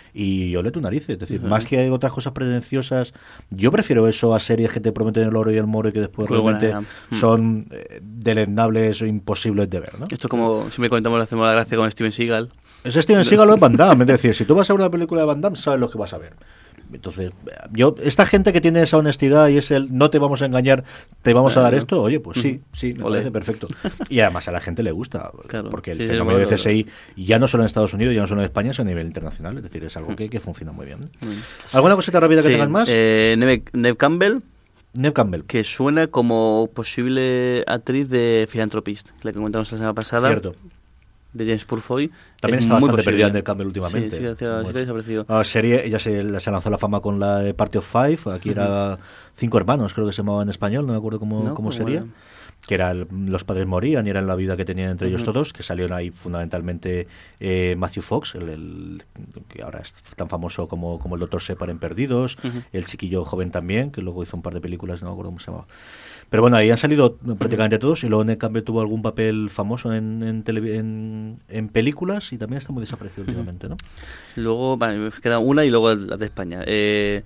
y ole tu narices. Es decir, más que otras cosas pretenciosas, yo prefiero eso a series que te prometen el oro y el moro y que después realmente son deleznables o imposibles de ver, ¿no? Esto como siempre comentamos, le hacemos la gracia con Steven Seagal. Es Steven Seagal o es Van Damme, es decir, si tú vas a ver una película de Van Damme, sabes lo que vas a ver. Entonces, esta gente que tiene esa honestidad y es no te vamos a engañar, te vamos a dar esto, oye, pues sí, me parece perfecto. Y además a la gente le gusta, porque el fenómeno de CSI ya no solo en Estados Unidos, ya no solo en España, sino a nivel internacional, es decir, es algo que funciona muy bien. ¿Alguna cosita rápida que tengas más? Neve Campbell. Neve Campbell. Que suena como posible actriz de Philanthropist, la que comentamos la semana pasada. Cierto. De James Purfoy. También está bastante perdida en el Campbell últimamente. Sí, que ha desaparecido. La serie, ella se lanzó a la fama con la de Party of Five, aquí era 5 hermanos, creo que se llamaba en español, no me acuerdo cómo sería. Bueno. Que era los padres morían y era la vida que tenían entre ellos todos, que salieron ahí fundamentalmente Matthew Fox, el que ahora es tan famoso como el Dr. Shepard en Perdidos, el chiquillo joven también, que luego hizo un par de películas, no me acuerdo cómo se llamaba. Pero bueno, ahí han salido prácticamente todos y luego en cambio tuvo algún papel famoso en películas y también está muy desaparecido últimamente, ¿no? Luego, vale, me queda una y luego la de España. El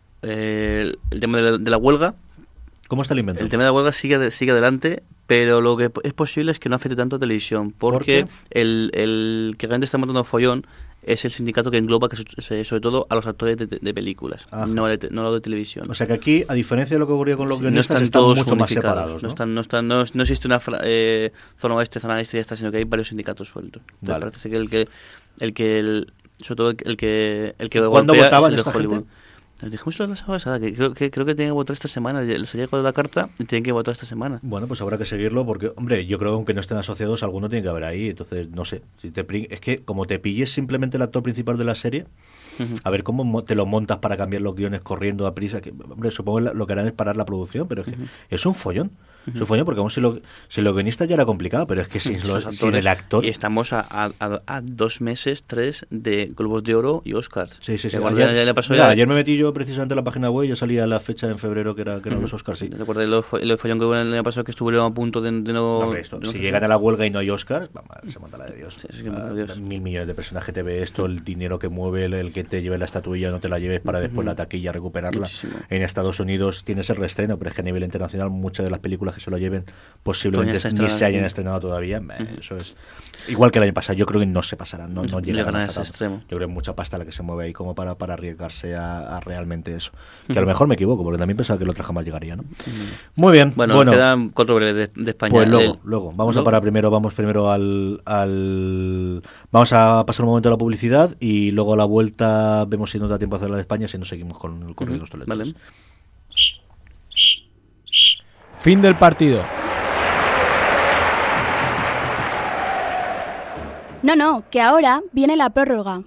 tema de la huelga. ¿Cómo está el invento? El tema de la huelga sigue adelante, pero lo que es posible es que no afecte tanto a televisión, porque el que realmente está montando follón es el sindicato que engloba sobre todo a los actores de películas, no lo de televisión. O sea que aquí, a diferencia de lo que ocurría con los guionistas, están mucho más separados, ¿no? No existe una zona oeste, zona este y ya está, sino que hay varios sindicatos sueltos. Vale. Parece que sobre todo el que ¿Cuándo votaban esta Hollywood. gente? Dijimos la semana pasada que creo que tienen que votar esta semana. Les ha llegado la carta y tienen que votar esta semana. Bueno, pues habrá que seguirlo porque, hombre, yo creo que aunque no estén asociados, alguno tiene que haber ahí. Entonces, no sé. Es que como te pilles simplemente el actor principal de la serie, a ver cómo te lo montas para cambiar los guiones corriendo a prisa. Que, hombre, supongo que lo que harán es parar la producción, pero es que es un follón. Es un follón porque si los guionistas ya era complicado, pero es que sin el actor... Y estamos a 2 meses, 3 de Globos de Oro y Oscars. Sí. Ayer me metí yo precisamente en la página web y ya salía la fecha en febrero que eran los Oscars, sí. ¿Recuerdas el follón que hubo el año pasado que estuvieron a punto de no... Hombre, si llegan a la huelga y no hay Oscars, se mata la de Dios. Sí, Dios. 1.000 millones de personas que te ve esto, el dinero que mueve, el que te lleve la estatuilla, no te la lleves para después la taquilla recuperarla. Muchísimo. En Estados Unidos tienes el reestreno, pero es que a nivel internacional muchas de las películas que se lo lleven posiblemente ni se hayan estrenado todavía. Eso es igual que el año pasado. Yo creo que no se pasarán, no llegarán a ese extremo. Yo creo que hay mucha pasta la que se mueve ahí como para arriesgarse a realmente eso. Que a lo mejor me equivoco, porque también pensaba que el otro jamás llegaría, ¿no? Muy bien. Bueno, nos quedan 4 breves de España. Pues luego. Vamos a parar primero. Vamos primero al... Vamos a pasar un momento a la publicidad y luego a la vuelta vemos si nos da tiempo a hacer la de España, si no seguimos con el correo de los toletos. Vale. Fin del partido. No, que ahora viene la prórroga.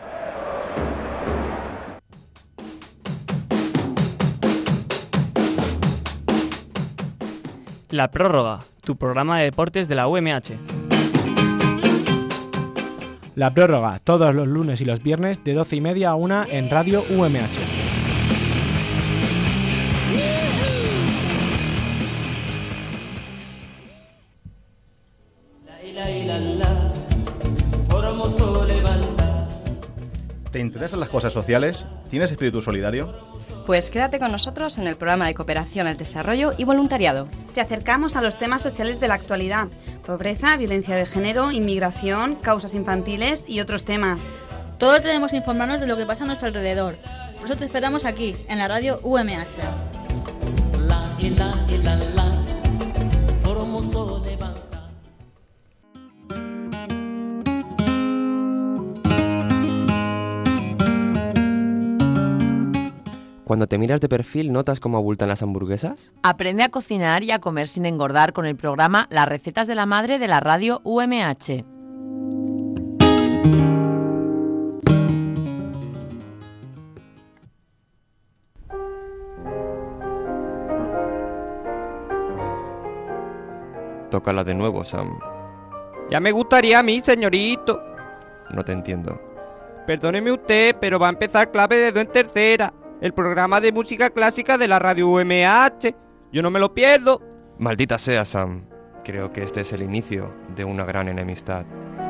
La prórroga, tu programa de deportes de la UMH. La prórroga, todos los lunes y los viernes de 12:30 a 1 en Radio UMH. ¿Te interesan las cosas sociales? ¿Tienes espíritu solidario? Pues quédate con nosotros en el programa de cooperación al desarrollo y voluntariado. Te acercamos a los temas sociales de la actualidad: pobreza, violencia de género, inmigración, causas infantiles y otros temas. Todos debemos informarnos de lo que pasa a nuestro alrededor. Por eso te esperamos aquí, en la radio UMH. Cuando te miras de perfil, ¿notas cómo abultan las hamburguesas? Aprende a cocinar y a comer sin engordar con el programa Las recetas de la madre de la radio UMH. Tócala de nuevo, Sam. Ya me gustaría a mí, señorito. No te entiendo. Perdóneme usted, pero va a empezar Clave de Do en Tercera, el programa de música clásica de la radio UMH. Yo no me lo pierdo. Maldita sea, Sam. Creo que este es el inicio de una gran enemistad.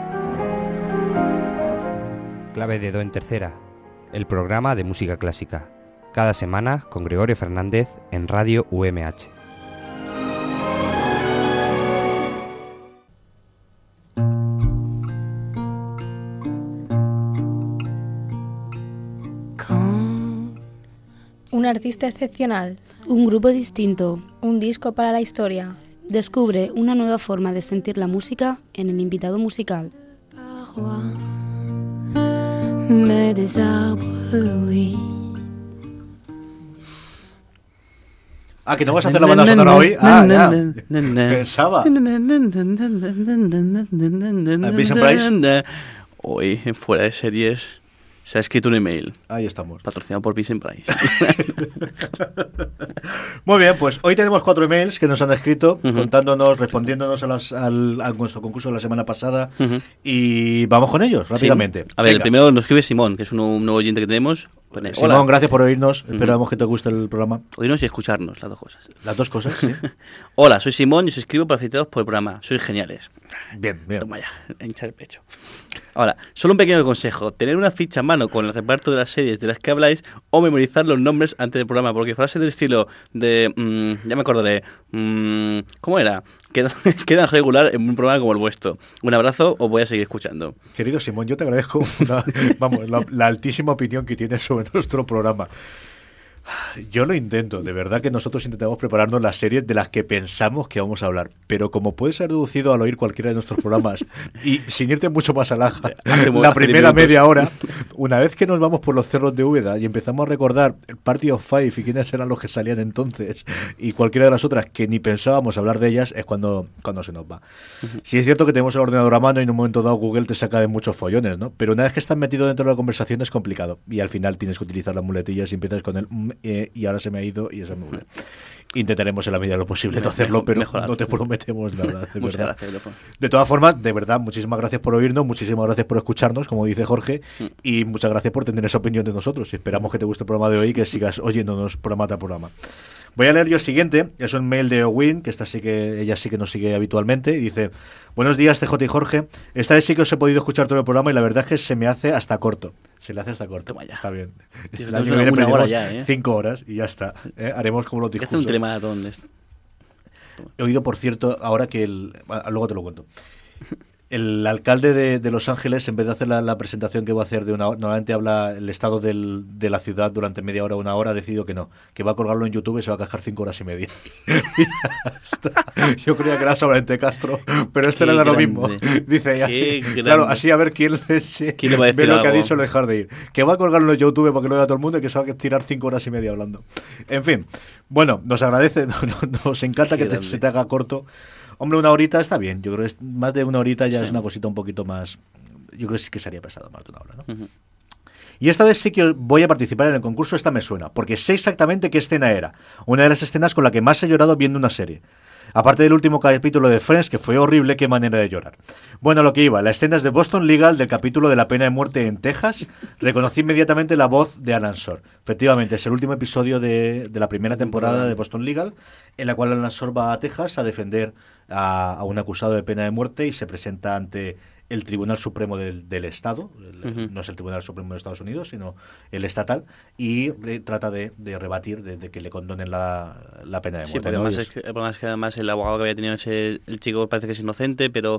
Clave de Do en Tercera, el programa de música clásica. Cada semana con Gregorio Fernández en radio UMH. Un artista excepcional, un grupo distinto, un disco para la historia. Descubre una nueva forma de sentir la música en el invitado musical. Ah, que no vas a hacer la banda sonora hoy. Ah, ya. Pensaba. Hoy, en Fuera de Series, se ha escrito un email. Ahí estamos. Patrocinado por Vincent Price. Muy bien, pues hoy tenemos 4 emails que nos han escrito, contándonos, respondiéndonos a nuestro concurso de la semana pasada. Y vamos con ellos, rápidamente. Sí. A ver, el primero nos escribe Simón, que es un nuevo oyente que tenemos. Pone, Simón, hola. Gracias por oírnos. Esperamos que te guste el programa. Oírnos y escucharnos, las dos cosas. Las dos cosas, sí. Hola, soy Simón y os escribo para felicitaros por el programa. Sois geniales. Bien, bien. Toma ya, hinchar el pecho. Ahora, solo un pequeño consejo. Tener una ficha a mano con el reparto de las series de las que habláis o memorizar los nombres antes del programa, porque frases del estilo de... ya me acordaré. ¿Cómo era? Quedan regular en un programa como el vuestro. Un abrazo, os voy a seguir escuchando. Querido Simón, yo te agradezco la altísima opinión que tienes sobre nuestro programa. Yo lo intento, de verdad que nosotros intentamos prepararnos las series de las que pensamos que vamos a hablar, pero como puede ser deducido al oír cualquiera de nuestros programas y sin irte mucho más a la primera media hora, una vez que nos vamos por los cerros de Úbeda y empezamos a recordar el Party of Five y quiénes eran los que salían entonces y cualquiera de las otras que ni pensábamos hablar de ellas, es cuando se nos va. Sí es cierto que tenemos el ordenador a mano y en un momento dado Google te saca de muchos follones, ¿no? Pero una vez que estás metido dentro de la conversación es complicado y al final tienes que utilizar las muletillas y empiezas con el y ahora se me ha ido y esa me vuelve. Intentaremos en la medida de lo posible no hacerlo, pero no te prometemos nada, de verdad. Gracias, de todas formas, de verdad, muchísimas gracias por oírnos, muchísimas gracias por escucharnos, como dice Jorge, y muchas gracias por tener esa opinión de nosotros. Y esperamos que te guste el programa de hoy y que sigas oyéndonos programa tras programa. Voy a leer yo el siguiente, es un mail de Owen, que ella sí que nos sigue habitualmente, y dice: buenos días, CJ y Jorge. Esta vez sí que os he podido escuchar todo el programa y la verdad es que se me hace hasta corto. Se le hace hasta corto. Está bien. El año que viene una hora ya, 5 horas y ya está. Haremos como los discursos. Hace un telemaratón de esto. He oído, por cierto, ahora que luego te lo cuento. El alcalde de Los Ángeles, en vez de hacer la presentación que va a hacer normalmente habla el estado de la ciudad durante media hora, una hora, ha decidido que no, que va a colgarlo en YouTube y se va a cascar 5 horas y media. Yo creía que era solamente Castro, pero le da lo mismo. Dice, claro, así a ver quién le va a decir ve lo que ha dicho, lo dejar de ir. Que va a colgarlo en YouTube para que lo vea todo el mundo y que se va a tirar 5 horas y media hablando. En fin, bueno, nos agradece, nos encanta que se te haga corto. Hombre, una horita está bien. Yo creo que más de una horita ya es una cosita un poquito más... Yo creo que sí que sería pesado más de una hora, ¿no? Y esta vez sí que voy a participar en el concurso. Esta me suena, porque sé exactamente qué escena era. Una de las escenas con la que más he llorado viendo una serie. Aparte del último capítulo de Friends, que fue horrible, qué manera de llorar. Bueno, lo que iba, la escena es de Boston Legal, del capítulo de la pena de muerte en Texas. Reconocí inmediatamente la voz de Alan Shore. Efectivamente, es el último episodio de la primera temporada de Boston Legal, en la cual Alan Shore va a Texas a defender a un acusado de pena de muerte y se presenta ante el Tribunal Supremo del Estado, no es el Tribunal Supremo de Estados Unidos, sino el estatal, y trata de rebatir de que le condonen la pena de muerte. Sí, porque además el problema es que además el abogado que había tenido el chico parece que es inocente, pero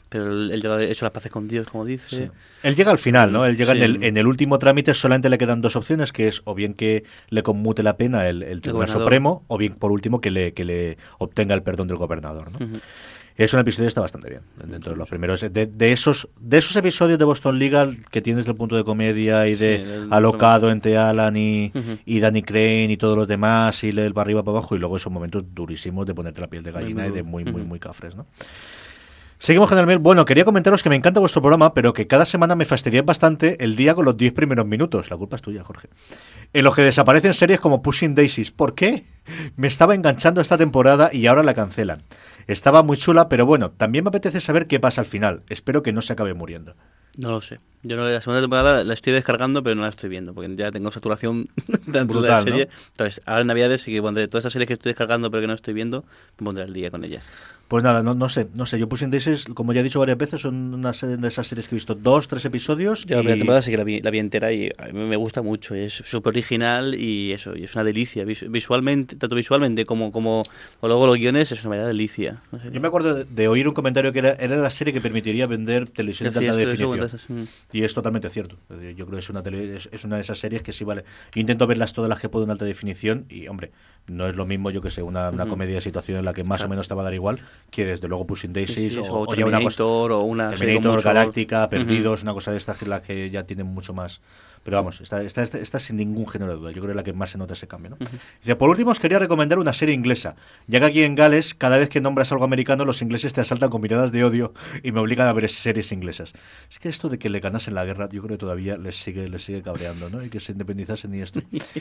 él ya ha hecho las paces con Dios, como dice. Sí. Él llega al final, ¿no? Él llega en el último trámite, solamente le quedan dos opciones, que es o bien que le conmute la pena el Tribunal Supremo, o bien, por último, que le obtenga el perdón del gobernador, ¿no? Es un episodio que está bastante bien, dentro de los primeros. De esos episodios de Boston Legal que tienes el punto de comedia y de alocado entre Alan y Danny Crane y todos los demás, y el para arriba para abajo, y luego esos momentos durísimos de ponerte la piel de gallina y de muy cafres, ¿no? Seguimos con el mail. Bueno, quería comentaros que me encanta vuestro programa, pero que cada semana me fastidia bastante el día con los 10 primeros minutos. La culpa es tuya, Jorge. En los que desaparecen series como Pushing Daisies. ¿Por qué? Me estaba enganchando esta temporada y ahora la cancelan. Estaba muy chula, pero bueno, también me apetece saber qué pasa al final. Espero que no se acabe muriendo. No lo sé. Yo la segunda temporada la estoy descargando, pero no la estoy viendo, porque ya tengo saturación dentro de la serie. ¿No? Entonces, ahora en Navidades sí que pondré todas esas series que estoy descargando, pero que no estoy viendo, me pondré al día con ellas. Pues nada, no sé. Yo Pushing Daisies, como ya he dicho varias veces, son una serie de esas series que he visto 2-3 episodios. Yo la primera temporada sí que la vi entera y a mí me gusta mucho. Es súper original y eso, y es una delicia. Visualmente, tanto visualmente como luego los guiones, es una verdadera delicia. No sé. Yo me acuerdo de oír un comentario que era la serie que permitiría vender televisión de alta definición. Y es totalmente cierto. Yo creo que es una de esas series que sí vale. Yo intento verlas todas las que puedo en alta definición y, hombre, no es lo mismo, yo que sé, una comedia de situación en la que más o menos te va a dar igual, que desde luego Pushing Daisies o ya una cosa, o una Terminator, Galáctica, Perdidos, una cosa de estas que la que ya tienen mucho más. Pero vamos, está sin ningún género de duda. Yo creo que es la que más se nota ese cambio, ¿no? Dice, por último, os quería recomendar una serie inglesa, ya que aquí en Gales, cada vez que nombras algo americano, los ingleses te asaltan con miradas de odio y me obligan a ver series inglesas. Es que esto de que le ganasen la guerra, yo creo que todavía les sigue cabreando, ¿no? Y que se independizasen y esto.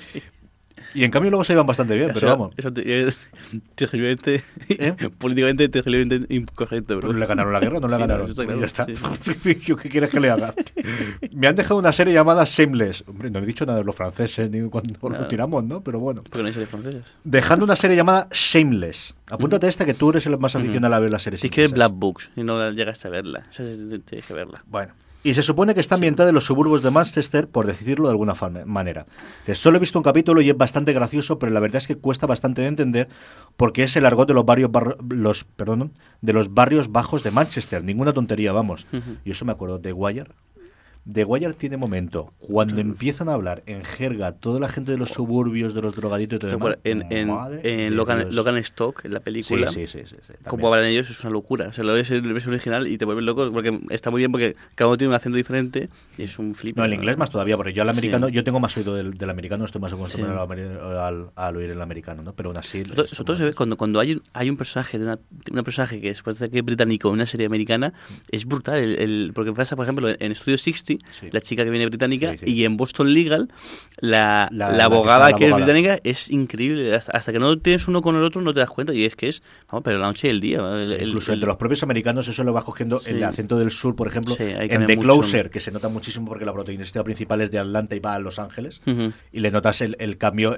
Y en cambio luego se iban bastante bien, pero vamos. Eso terriblemente, políticamente terriblemente incorrecto, bro. ¿Le ganaron la guerra? No le ganaron. Eso claro, ya está. Sí. ¿Qué quieres que le haga? Me han dejado una serie llamada Shameless. Hombre, no he dicho nada de los franceses ni cuando lo tiramos, ¿no? Pero bueno. ¿Por qué no hay series francesas? Dejando una serie llamada Shameless. Apúntate esta, que tú eres el más aficionado a ver las series. Sí, que es Black Books y no llegaste a verla. Esa tienes que verla. Bueno. Y se supone que está ambientada en los suburbios de Manchester, por decirlo de alguna manera. Solo he visto un capítulo y es bastante gracioso, pero la verdad es que cuesta bastante de entender porque es el argot de de los barrios bajos de Manchester. Ninguna tontería, vamos. Y eso me acuerdo de Wire. The Wire tiene momento cuando empiezan a hablar en jerga toda la gente de los suburbios, de los drogaditos y todo demás. En Logan Stock, en la película, sí, como hablan ellos, es una locura. O sea, lo ves en el versión original y te vuelves loco porque está muy bien, porque cada uno tiene un acento diferente y es un flip. No, el inglés más todavía, porque yo al americano, yo tengo más oído del americano, estoy más acostumbrado al oír el americano, ¿no? Pero aún así... Sobre todo se ve cuando hay un personaje de una personaje que después de que es británico en una serie americana, es brutal. Porque pasa, por ejemplo, en Studio 60, la chica que viene británica, y en Boston Legal, la abogada que es británica, es increíble. Hasta que no tienes uno con el otro no te das cuenta, y es que es, vamos, pero la noche y el día. Incluso entre los propios americanos eso lo vas cogiendo, el acento del sur, por ejemplo, en The Closer, que se nota muchísimo porque la protagonista principal es de Atlanta y va a Los Ángeles, y le notas el cambio,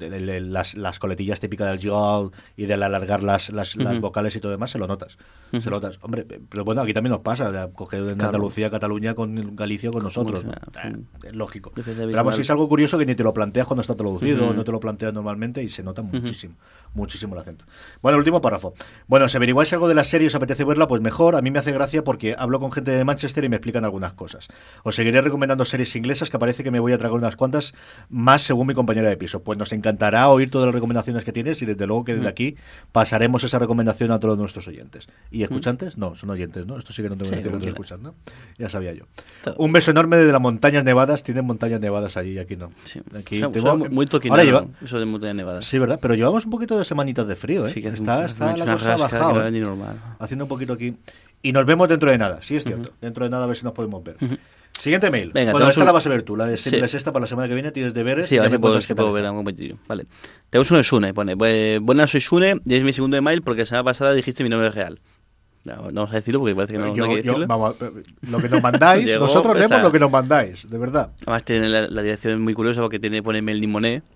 las coletillas típicas del Joel y del alargar las vocales y todo demás, se lo notas. Hombre, pero bueno, aquí también nos pasa, coger en Andalucía, Cataluña con Galicia con nosotros. Es lógico. Pero vamos, es algo curioso que ni te lo planteas cuando está traducido, no te lo planteas normalmente y se nota muchísimo el acento. Bueno, el último párrafo. Bueno, si averiguáis algo de la serie y os apetece verla, pues mejor. A mí me hace gracia porque hablo con gente de Manchester y me explican algunas cosas. Os seguiré recomendando series inglesas, que parece que me voy a tragar unas cuantas más según mi compañera de piso. Pues nos encantará oír todas las recomendaciones que tienes y desde luego que desde aquí pasaremos esa recomendación a todos nuestros oyentes. ¿Y escuchantes? No, son oyentes, ¿no? Esto sí que no tengo que decir que no escuchan, ¿no? Ya sabía yo. Un beso enorme de las montañas nevadas. Tienen montañas nevadas allí y aquí no. Sí. Aquí tengo muy toquinado, eso de montañas nevadas. Sí, ¿verdad? Pero llevamos un poquito de semanitas de frío, ¿eh? Sí, que está la cosa bajada, haciendo un poquito aquí. Y nos vemos dentro de nada, sí es cierto. Dentro de nada a ver si nos podemos ver. Siguiente mail. Venga, bueno, esta la vas a ver tú, la de esta para la semana que viene, tienes deberes. Sí, a ver si puedo ver un momentito. Vale. Tenemos uno de Sune, pone, buenas, soy Sune, y es mi segundo email porque la semana pasada dijiste mi nombre real. No vamos a decirlo porque parece que no hay que decirlo. Vamos, lo que nos mandáis, nosotros leemos lo que nos mandáis, de verdad. Además tiene la dirección muy curiosa porque pone Mel Limoné,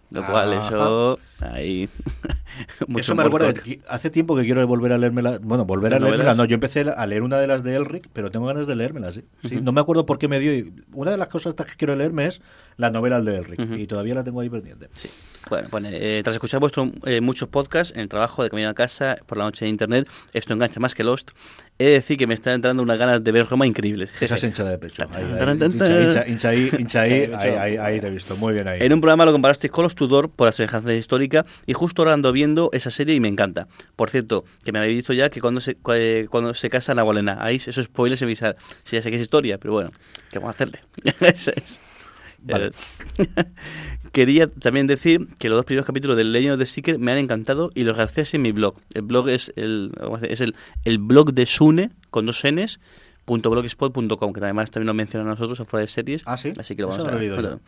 Lo cual, eso... Ahí... Eso me recuerda que hace tiempo que quiero volver a leérmela. Bueno, no, yo empecé a leer una de las de Elric, pero tengo ganas de leérmela, sí. No me acuerdo por qué me dio. Una de las cosas que quiero leerme es las novelas de Elric, y todavía la tengo ahí pendiente. Sí. Bueno, tras escuchar muchos podcasts en el trabajo, de camino a casa, por la noche en internet, esto engancha más que Lost. He de decir que me están entrando unas ganas de ver Roma increíbles. Esa hinchada de pecho. Hincha ahí te he visto. Muy bien ahí. En un programa lo comparasteis con Los Tudor por la semejanza histórica, y justo ahora ando viendo esa serie y me encanta. Por cierto, que me habéis dicho ya que cuando se casa la Bolena, ahí eso es spoilers avisar. Sí, ya sé que es historia, pero bueno, ¿qué vamos a hacerle? Eso es. Vale. Quería también decir que los 2 primeros capítulos de Legend of the Seeker me han encantado y los gracias en mi blog. El blog es el blog de Sune con 2 Ns .blogspot.com, que además también lo mencionan a nosotros afuera de series. Ah, sí. Así que lo vamos a ver.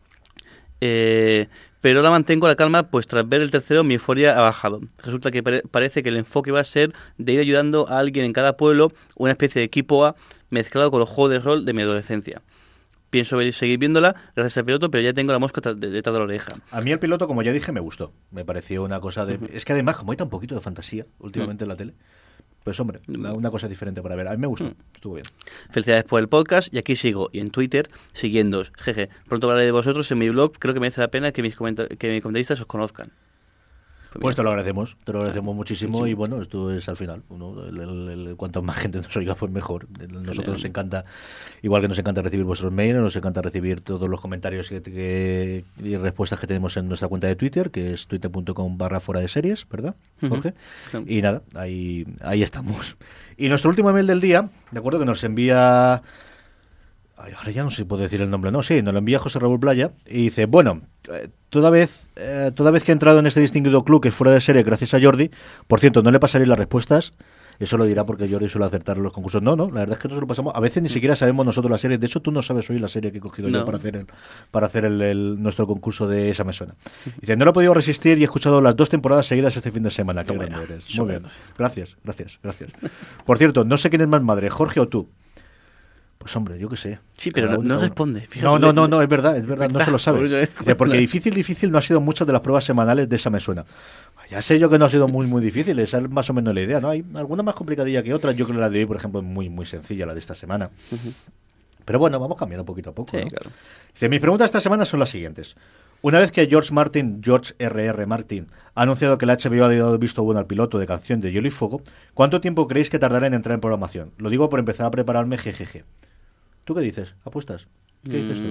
Pero ahora mantengo la calma, pues tras ver el tercero mi euforia ha bajado. Resulta que parece que el enfoque va a ser de ir ayudando a alguien en cada pueblo, una especie de equipo A mezclado con los juegos de rol de mi adolescencia. Pienso seguir viéndola gracias al piloto, pero ya tengo la mosca detrás de la oreja. A mí el piloto, como ya dije, me gustó. Me pareció una cosa de... Es que además, como hay tan poquito de fantasía últimamente en la tele, pues hombre, una cosa diferente para ver. A mí me gustó, estuvo bien. Felicidades por el podcast, y aquí sigo, y en Twitter, siguiéndoos. Jeje, pronto hablaré de vosotros en mi blog, creo que merece la pena que mis comentaristas os conozcan. Pues te lo agradecemos muchísimo, y bueno, esto es al final, cuanto más gente nos oiga, pues mejor. Nosotros nos encanta, igual que nos encanta recibir vuestros mails, nos encanta recibir todos los comentarios y respuestas que tenemos en nuestra cuenta de Twitter, que es twitter.com/fuera-de-series, ¿verdad, Jorge? Y nada, ahí estamos. Y nuestro último mail del día, de acuerdo, que nos envía... ahora ya no sé si puedo decir el nombre, no, sí, nos lo envía José Raúl Playa, y dice, bueno, toda vez que he entrado en este distinguido club que es fuera de serie gracias a Jordi, por cierto, no le pasaré las respuestas, eso lo dirá porque Jordi suele acertar los concursos, no, la verdad es que nosotros lo pasamos, a veces ni siquiera sabemos nosotros la serie, de hecho tú no sabes hoy la serie que he cogido yo para hacer nuestro concurso de Esa Me Suena. Dice, no lo he podido resistir y he escuchado las 2 temporadas seguidas este fin de semana, qué grande eres, muy bien, gracias. Por cierto, no sé quién es más madre, Jorge o tú. Pues hombre, yo qué sé. Sí, pero no responde. Fíjate. No, es verdad, no se lo sabe. Porque difícil no ha sido muchas de las pruebas semanales de Esa Me Suena. Ya sé yo que no ha sido muy difícil, esa es más o menos la idea, ¿no? Hay alguna más complicadilla que otra, yo creo que la de hoy, por ejemplo, es muy sencilla, la de esta semana. Pero bueno, vamos cambiando poquito a poco, ¿no? Claro. Dice, mis preguntas esta semana son las siguientes. Una vez que George R.R. Martin ha anunciado que la HBO ha dado visto bueno al piloto de Canción de Hielo y Fuego, ¿cuánto tiempo creéis que tardará en entrar en programación? Lo digo por empezar a prepararme, jejeje. ¿Tú qué dices? ¿Apuestas? ¿Qué dices tú?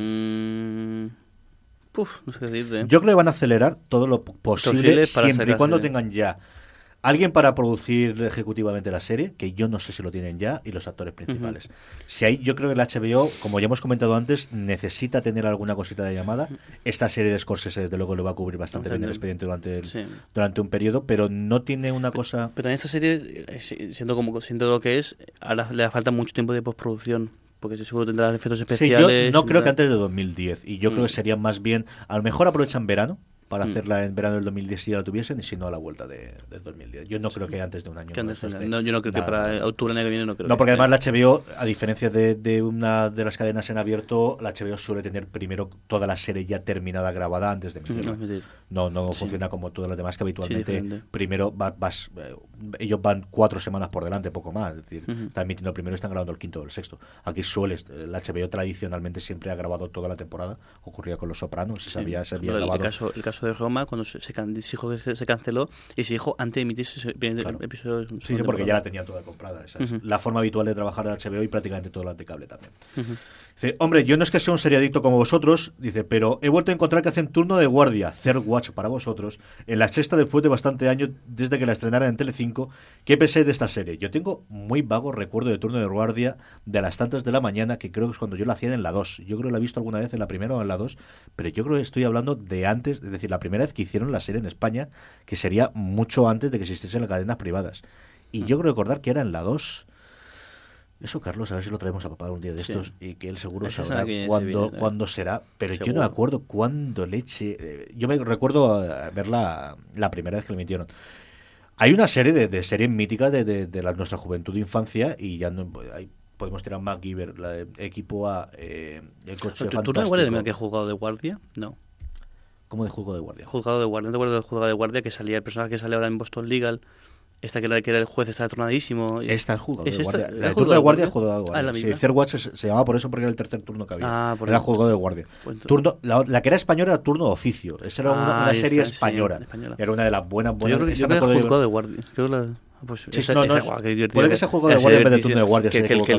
No sé qué decirte. Yo creo que van a acelerar todo lo posible siempre y cuando tengan ya alguien para producir ejecutivamente la serie, que yo no sé si lo tienen ya, y los actores principales. Si hay, yo creo que la HBO, como ya hemos comentado antes, necesita tener alguna cosita de llamada. Esta serie de Scorsese, desde luego, lo va a cubrir bastante bien el expediente durante un periodo, pero no tiene una cosa... Pero en esta serie, siendo lo que es, ahora le falta mucho tiempo de postproducción. Porque seguro tendrá efectos especiales. Sí, yo no creo que antes de 2010. Y yo creo que sería más bien... A lo mejor aprovechan verano para hacerla en verano del 2010 si ya la tuviesen, y si no a la vuelta del 2010. Yo no creo que antes de un año. Yo no creo que para octubre del año que viene no creo. No, porque además la HBO, a diferencia de una de las cadenas en abierto, la HBO suele tener primero toda la serie ya terminada, grabada, antes de emitirla. No funciona como todas las demás, que habitualmente primero ellos van 4 semanas por delante, poco más. Es decir, están emitiendo el primero y están grabando el quinto o el sexto. Aquí la HBO tradicionalmente siempre ha grabado toda la temporada. Ocurría con Los Sopranos, se había grabado. El caso de Roma, cuando se dijo que se canceló, y se dijo antes de emitirse ese episodio. Sí, porque ya la tenía toda comprada. Esa es la forma habitual de trabajar de HBO y prácticamente todo las de cable también. Dice, hombre, yo no es que sea un seriadicto como vosotros, dice, pero he vuelto a encontrar que hacen turno de guardia, third watch para vosotros, en la sexta después de bastante años desde que la estrenaran en Telecinco. ¿Qué pensáis de esta serie? Yo tengo muy vago recuerdo de turno de guardia de las tantas de la mañana, que creo que es cuando yo la hacía en la 2. Yo creo que la he visto alguna vez en la primera o en la 2, pero yo creo que estoy hablando de antes, es decir, la primera vez que hicieron la serie en España, que sería mucho antes de que existiesen las cadenas privadas. Y yo creo recordar que era en la 2. Eso, Carlos, a ver si lo traemos a papá un día de estos, y que él seguro sabrá cuándo será, pero seguro. Yo no me acuerdo cuándo leche. Yo me recuerdo ver la primera vez que lo emitieron. Hay una serie de series míticas de nuestra juventud e infancia, y ya no podemos tirar MacGyver, la equipo A, el coche fantástico. ¿Tú no eres el que ha jugado de guardia? No. ¿Cómo de juzgado de guardia? Juzgado de guardia. ¿No te acuerdas del juzgado de guardia que salía el personaje que sale ahora en Boston Legal? Esta que era el juez, está tornadísimo. Esta es juzgado de guardia. El turno de guardia es juzgado de guardia. Sí, Third Watch se llamaba por eso porque era el tercer turno que había. Era juzgado de guardia. Pues turno, la que era española era turno de oficio. Esa era una serie española. Era una de las buenas. Yo creo que era juzgado de guardia. Pues sí, puede que sea juzgado de guardia en vez de turno de guardia.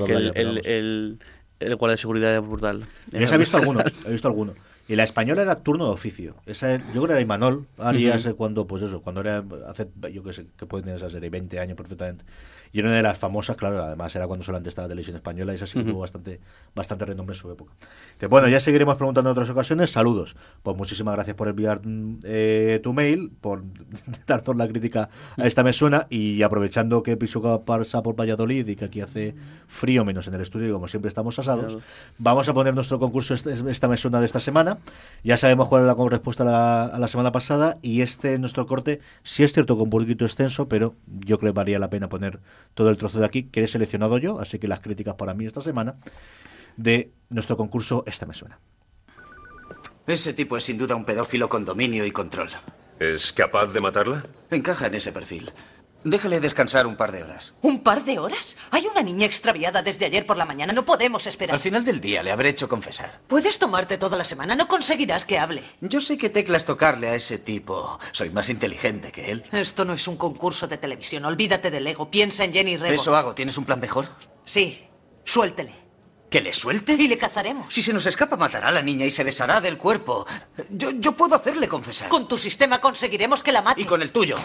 El guardia de seguridad es brutal. Yo he visto algunos. Y la española era turno de oficio. Yo creo que era Imanol Arias cuando era hace, yo que sé, que puede tener esa serie, 20 años perfectamente. Y una de las famosas, claro, además era cuando solamente estaba la televisión española, y esa sí tuvo bastante renombre en su época. Entonces, bueno, ya seguiremos preguntando en otras ocasiones. Saludos. Pues muchísimas gracias por enviar tu mail, por darnos la crítica a esta me suena, y aprovechando que Pisuca pasa por Valladolid y que aquí hace frío menos en el estudio y como siempre estamos asados, vamos a poner nuestro concurso esta me suena de esta semana. Ya sabemos cuál es la respuesta a la semana pasada, y nuestro corte sí es cierto con un poquito extenso, pero yo creo que valía la pena poner todo el trozo de aquí que he seleccionado yo, así que las críticas para mí esta semana de nuestro concurso Esta me suena. Ese tipo es sin duda un pedófilo con dominio y control. ¿Es capaz de matarla? Encaja en ese perfil. Déjale descansar un par de horas. ¿Un par de horas? Hay una niña extraviada desde ayer por la mañana. No podemos esperar. Al final del día le habré hecho confesar. Puedes tomarte toda la semana. No conseguirás que hable. Yo sé qué teclas tocarle a ese tipo. Soy más inteligente que él. Esto no es un concurso de televisión. Olvídate del ego. Piensa en Jenny Rebord. Eso hago. ¿Tienes un plan mejor? Sí. Suéltele. ¿Que le suelte? Y le cazaremos. Si se nos escapa, matará a la niña y se deshará del cuerpo. Yo puedo hacerle confesar. Con tu sistema conseguiremos que la mate. Y con el tuyo.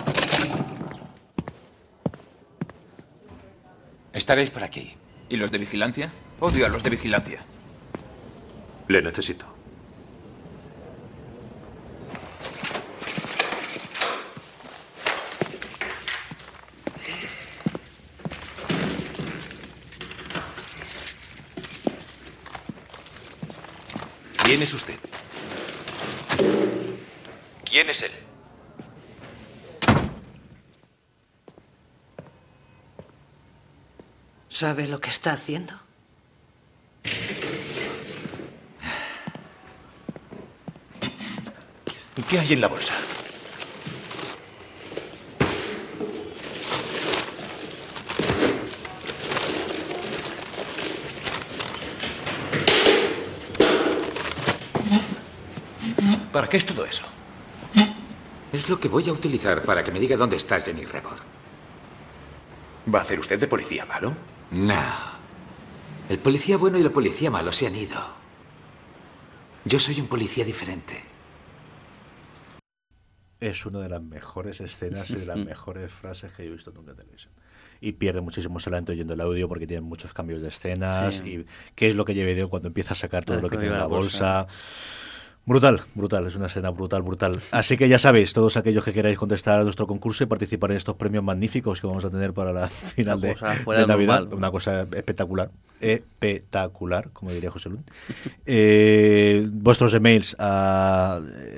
Estaréis por aquí. ¿Y los de vigilancia? Odio a los de vigilancia. Le necesito. ¿Quién es usted? ¿Quién es él? ¿Sabe lo que está haciendo? ¿Qué hay en la bolsa? ¿Para qué es todo eso? Es lo que voy a utilizar para que me diga dónde está Jenny Rebord. ¿Va a hacer usted de policía malo? No. El policía bueno y el policía malo se han ido. Yo soy un policía diferente. Es una de las mejores escenas y de las mejores frases que he visto nunca en televisión. Y pierde muchísimo talento oyendo el audio porque tiene muchos cambios de escenas. Y qué es lo que lleva video cuando empieza a sacar todo lo que tiene en la bolsa. Brutal, es una escena brutal. Así que ya sabéis, todos aquellos que queráis contestar a nuestro concurso y participar en estos premios magníficos que vamos a tener para la final de Navidad, una cosa espectacular, como diría José Luis. Vuestros emails a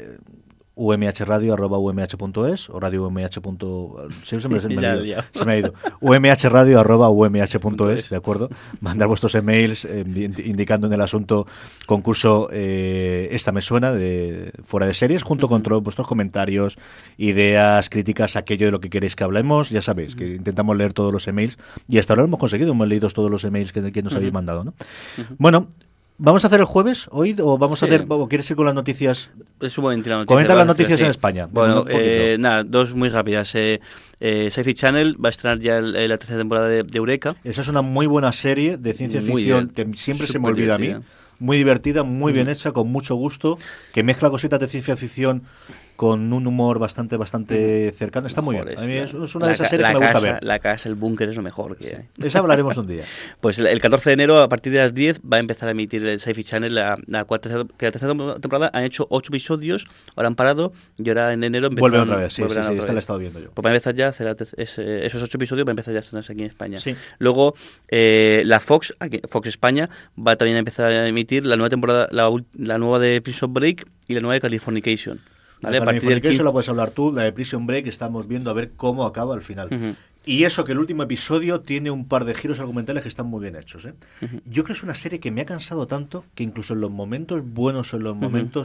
umhradio@umh.es o radio umh. Se me ha ido. umhradio@umh.es, ¿de acuerdo? Mandar vuestros emails indicando en el asunto concurso Esta me suena de Fuera de Series, junto con todos vuestros comentarios, ideas, críticas, aquello de lo que queréis que hablemos. Ya sabéis que intentamos leer todos los emails y hasta ahora lo hemos conseguido, hemos leído todos los emails que nos habéis mandado, ¿no? Bueno, ¿vamos a hacer el jueves hoy o vamos a hacer, o quieres ir con las noticias? Es un momento la noticia. Comenta las noticias en España. Bueno, dos muy rápidas. Sci-Fi Channel va a estrenar ya la tercera temporada de Eureka. Esa es una muy buena serie de ciencia ficción que siempre se me olvida a mí. Muy divertida, muy bien hecha, con mucho gusto, que mezcla cositas de ciencia ficción con un humor bastante cercano. Está muy bien. A mí es una de esas series que me gusta ver. La casa, el búnker es lo mejor que hay. De esa hablaremos un día. Pues el 14 de enero, a partir de las 10, va a empezar a emitir el Sci-Fi Channel la tercera temporada. Han hecho 8 episodios, ahora han parado y ahora en enero vuelven otra vez. Sí, esta la he estado viendo yo. Pues va a empezar ya a hacer esos 8 episodios, va a empezar ya a estrenarse aquí en España. Sí. Luego, la Fox España, va también a empezar a emitir la nueva temporada, la nueva de Prison Break y la nueva de Californication. ¿Vale? La Californication la puedes hablar tú, la de Prison Break estamos viendo a ver cómo acaba al final. Y eso, que el último episodio tiene un par de giros argumentales que están muy bien hechos, ¿eh? Yo creo que es una serie que me ha cansado tanto que incluso en los momentos buenos o en los momentos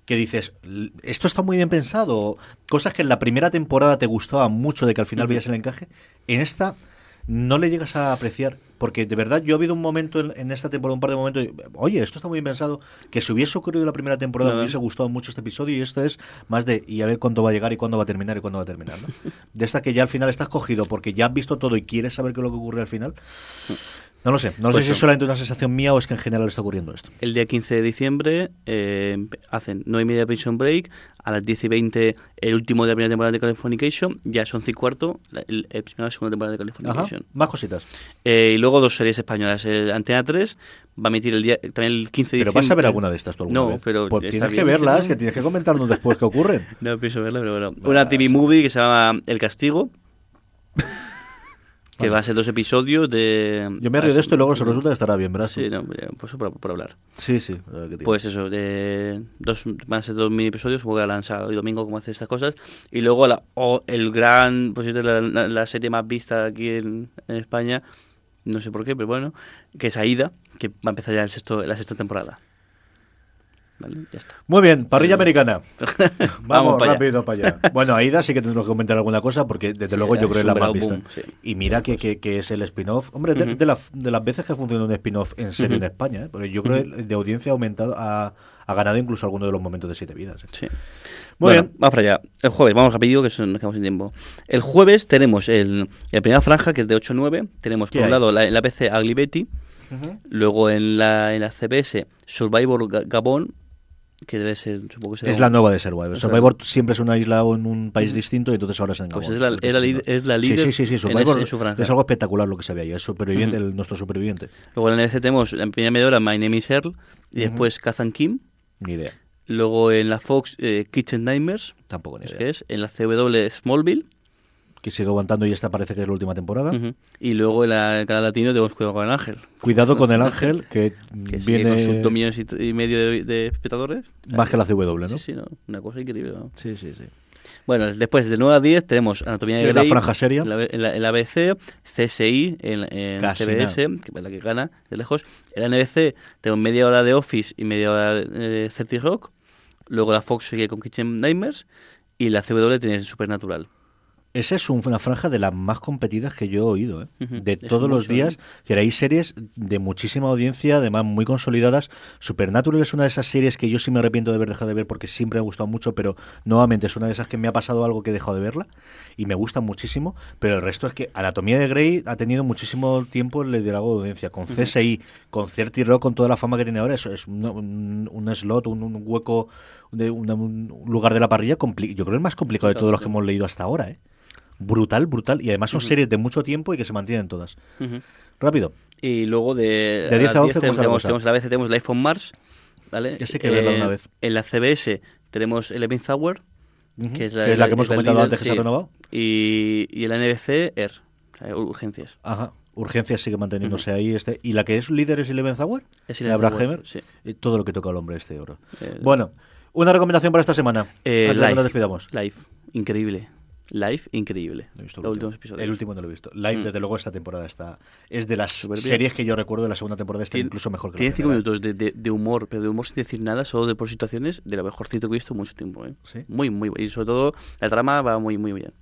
que dices, esto está muy bien pensado, cosas que en la primera temporada te gustaban mucho de que al final veías el encaje, en esta no le llegas a apreciar, porque de verdad yo he habido un momento en esta temporada, un par de momentos, oye, esto está muy bien pensado, que si hubiese ocurrido en la primera temporada me hubiese gustado mucho este episodio, y esto es más de, y a ver cuándo va a llegar y cuándo va a terminar y cuándo va a terminar, ¿no? De esta que ya al final estás cogido porque ya has visto todo y quieres saber qué es lo que ocurre al final. No lo sé, no sé si es solamente una sensación mía o es que en general está ocurriendo esto. El día 15 de diciembre hacen 9:30 Prison Break, a las 10:20 el último de la primera temporada de Californication, ya son 11:15 el primero de la segunda temporada de Californication. Ajá, más cositas. Y luego 2 series españolas. Antena 3 va a emitir también el 15 de diciembre. ¿Pero vas a ver alguna de estas tú alguna vez? No, pero pues tienes que verlas, ¿no? Que tienes que comentarnos después qué ocurren. No pienso verla, pero bueno. Una TV movie que se llama El Castigo. Que va a ser 2 episodios de... Yo me río de esto y luego se resulta que estará bien, ¿verdad? Sí, no, pues por hablar. Sí. Pues eso, van a ser 2 mini episodios, supongo que harán sábado y domingo, como hacer estas cosas. Y luego el gran, pues la serie más vista aquí en España, no sé por qué, pero bueno, que es Aida, que va a empezar ya la 6ª temporada. Vale, ya está. Muy bien, parrilla americana. Vamos para rápido para allá. Bueno, Aida sí que tendremos que comentar alguna cosa porque desde luego yo creo que es la más vista. Sí. Y mira que es el spin-off. Hombre, de las veces que ha funcionado un spin-off en serio en España, ¿eh? Porque yo creo que de audiencia ha aumentado, ha ganado incluso alguno de los momentos de 7 vidas. ¿eh? Sí. Muy bien. Vamos para allá. El jueves, vamos rápido que nos quedamos sin tiempo. El jueves tenemos la primera franja, que es de 8 a 9. Tenemos por un lado en la PC Ugly Betty, luego en la CBS Survivor Gabon, que debe ser, supongo que será es la nueva de Survivor. Survivor siempre es una isla o en un país distinto y entonces ahora es en Gabón. Pues es la líder. Sí, Survivor es algo espectacular lo que se ve ahí. Es superviviente, nuestro superviviente. Luego en la NBC tenemos en primera media hora My Name is Earl y después Kazan Kim. Ni idea. Luego en la Fox Kitchen Nightmares. Tampoco ni idea. Que es en la CW Smallville. Que sigue aguantando y esta parece que es la última temporada. Y luego en el canal latino tenemos Cuidado con el Ángel. Cuidado con el Ángel, que viene con sus 2,5 millones de espectadores. Más que la CW, ¿no? Sí, ¿no? Una cosa increíble, ¿no? Sí. Bueno, después de 9 a 10 tenemos Anatomía de Grey. La franja seria. En la ABC, CSI, en CBS, que es la que gana de lejos. En la NBC tenemos media hora de Office y media hora de 30 Rock. Luego la Fox sigue con Kitchen Nightmares. Y la CW tiene Supernatural. Esa es una franja de las más competidas que yo he oído, ¿eh? De todos los días. Hay series de muchísima audiencia, además muy consolidadas. Supernatural es una de esas series que yo sí me arrepiento de haber dejado de ver porque siempre me ha gustado mucho, pero nuevamente es una de esas que me ha pasado algo que he dejado de verla y me gusta muchísimo. Pero el resto es que Anatomía de Grey ha tenido muchísimo tiempo el liderazgo de audiencia. Con CSI, con 30 Rock, con toda la fama que tiene ahora, eso es un slot, un hueco, un lugar de la parrilla, yo creo que el más complicado de todos los que hemos leído hasta ahora, ¿eh? Brutal. Y además son series de mucho tiempo y que se mantienen todas. Rápido. Y luego de 10 a 11 tenemos la ABC, tenemos Life on Mars, ¿vale? Ya sé que verla una vez. En la CBS tenemos 11th Hour, que es la que hemos comentado antes que se ha renovado. Y en la NBC, Urgencias. Ajá. Urgencias sigue manteniéndose ahí. ¿Y la que es líder es 11th Hour? Es de Abraham Hammer. Sí. Todo lo que toca al hombre este oro. Bueno, una recomendación para esta semana. Antes de que nos despidamos. Life, increíble. Life, increíble. Los últimos episodios. El último no lo he visto. Life, desde luego, esta temporada es de las series que yo recuerdo de la segunda temporada, incluso mejor que tiene la 5 minutos de humor, pero de humor sin decir nada, solo de por situaciones, de lo mejorcito que he visto mucho tiempo. ¿Sí? Muy, muy bien. Y sobre todo, la trama va muy, muy bien.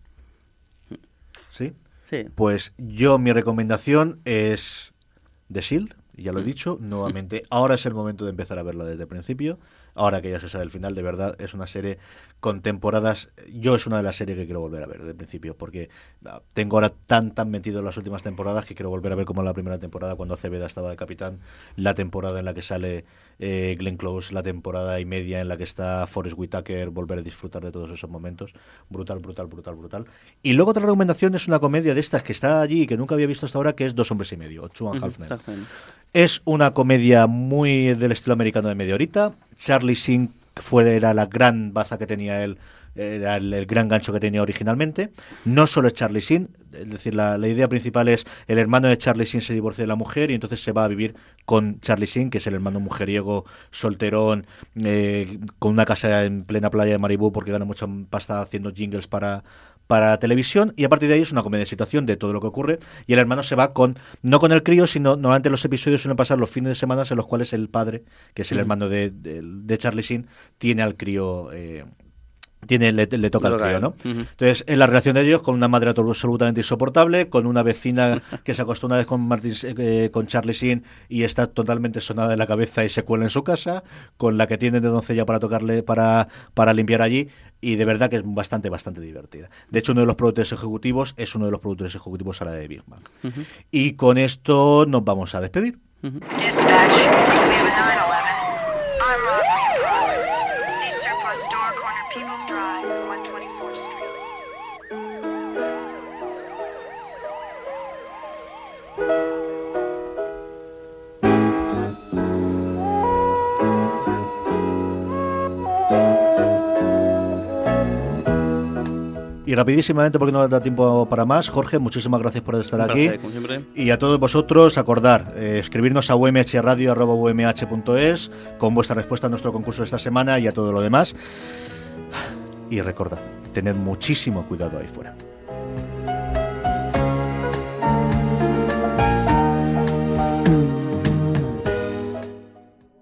¿Sí? Sí. Pues mi recomendación es The Shield, ya lo he dicho, nuevamente. Ahora es el momento de empezar a verla desde el principio. Ahora que ya se sabe el final, de verdad, es una serie con temporadas. Yo es una de las series que quiero volver a ver desde el principio, porque tengo ahora tan metido en las últimas temporadas que quiero volver a ver como la primera temporada cuando Aceveda estaba de capitán, la temporada en la que sale Glenn Close, la temporada y media en la que está Forrest Whitaker, volver a disfrutar de todos esos momentos. Brutal. Y luego otra recomendación es una comedia de estas que está allí y que nunca había visto hasta ahora, que es 2 hombres y medio, 2 and a Half Men. Es una comedia muy del estilo americano de media horita. Charlie Sheen era la gran baza que tenía él, era el gran gancho que tenía originalmente. No solo es Charlie Sheen, es decir, la idea principal es el hermano de Charlie Sheen se divorcia de la mujer y entonces se va a vivir con Charlie Sheen, que es el hermano mujeriego, solterón, con una casa en plena playa de Maribú porque gana mucha pasta haciendo jingles para para televisión, y a partir de ahí es una comedia de situación de todo lo que ocurre, y el hermano se va no con el crío, sino normalmente los episodios suelen pasar los fines de semana en los cuales el padre, que es el hermano de Charlie Sheen, tiene al crío... le toca al crío, ¿no? Entonces, en la relación de ellos, con una madre absolutamente insoportable, con una vecina que se acostó una vez con Charlie Sheen y está totalmente sonada de la cabeza y se cuela en su casa, con la que tiene de doncella para tocarle, para limpiar allí, y de verdad que es bastante divertida. De hecho, uno de los productores ejecutivos es uno de los productores ejecutivos ahora de Big Bang. Y con esto nos vamos a despedir. Y rapidísimamente, porque no nos da tiempo para más, Jorge, muchísimas gracias por estar aquí. Como siempre. Y a todos vosotros, acordar, escribirnos a umhradio@umh.es con vuestra respuesta a nuestro concurso de esta semana y a todo lo demás. Y recordad, tened muchísimo cuidado ahí fuera.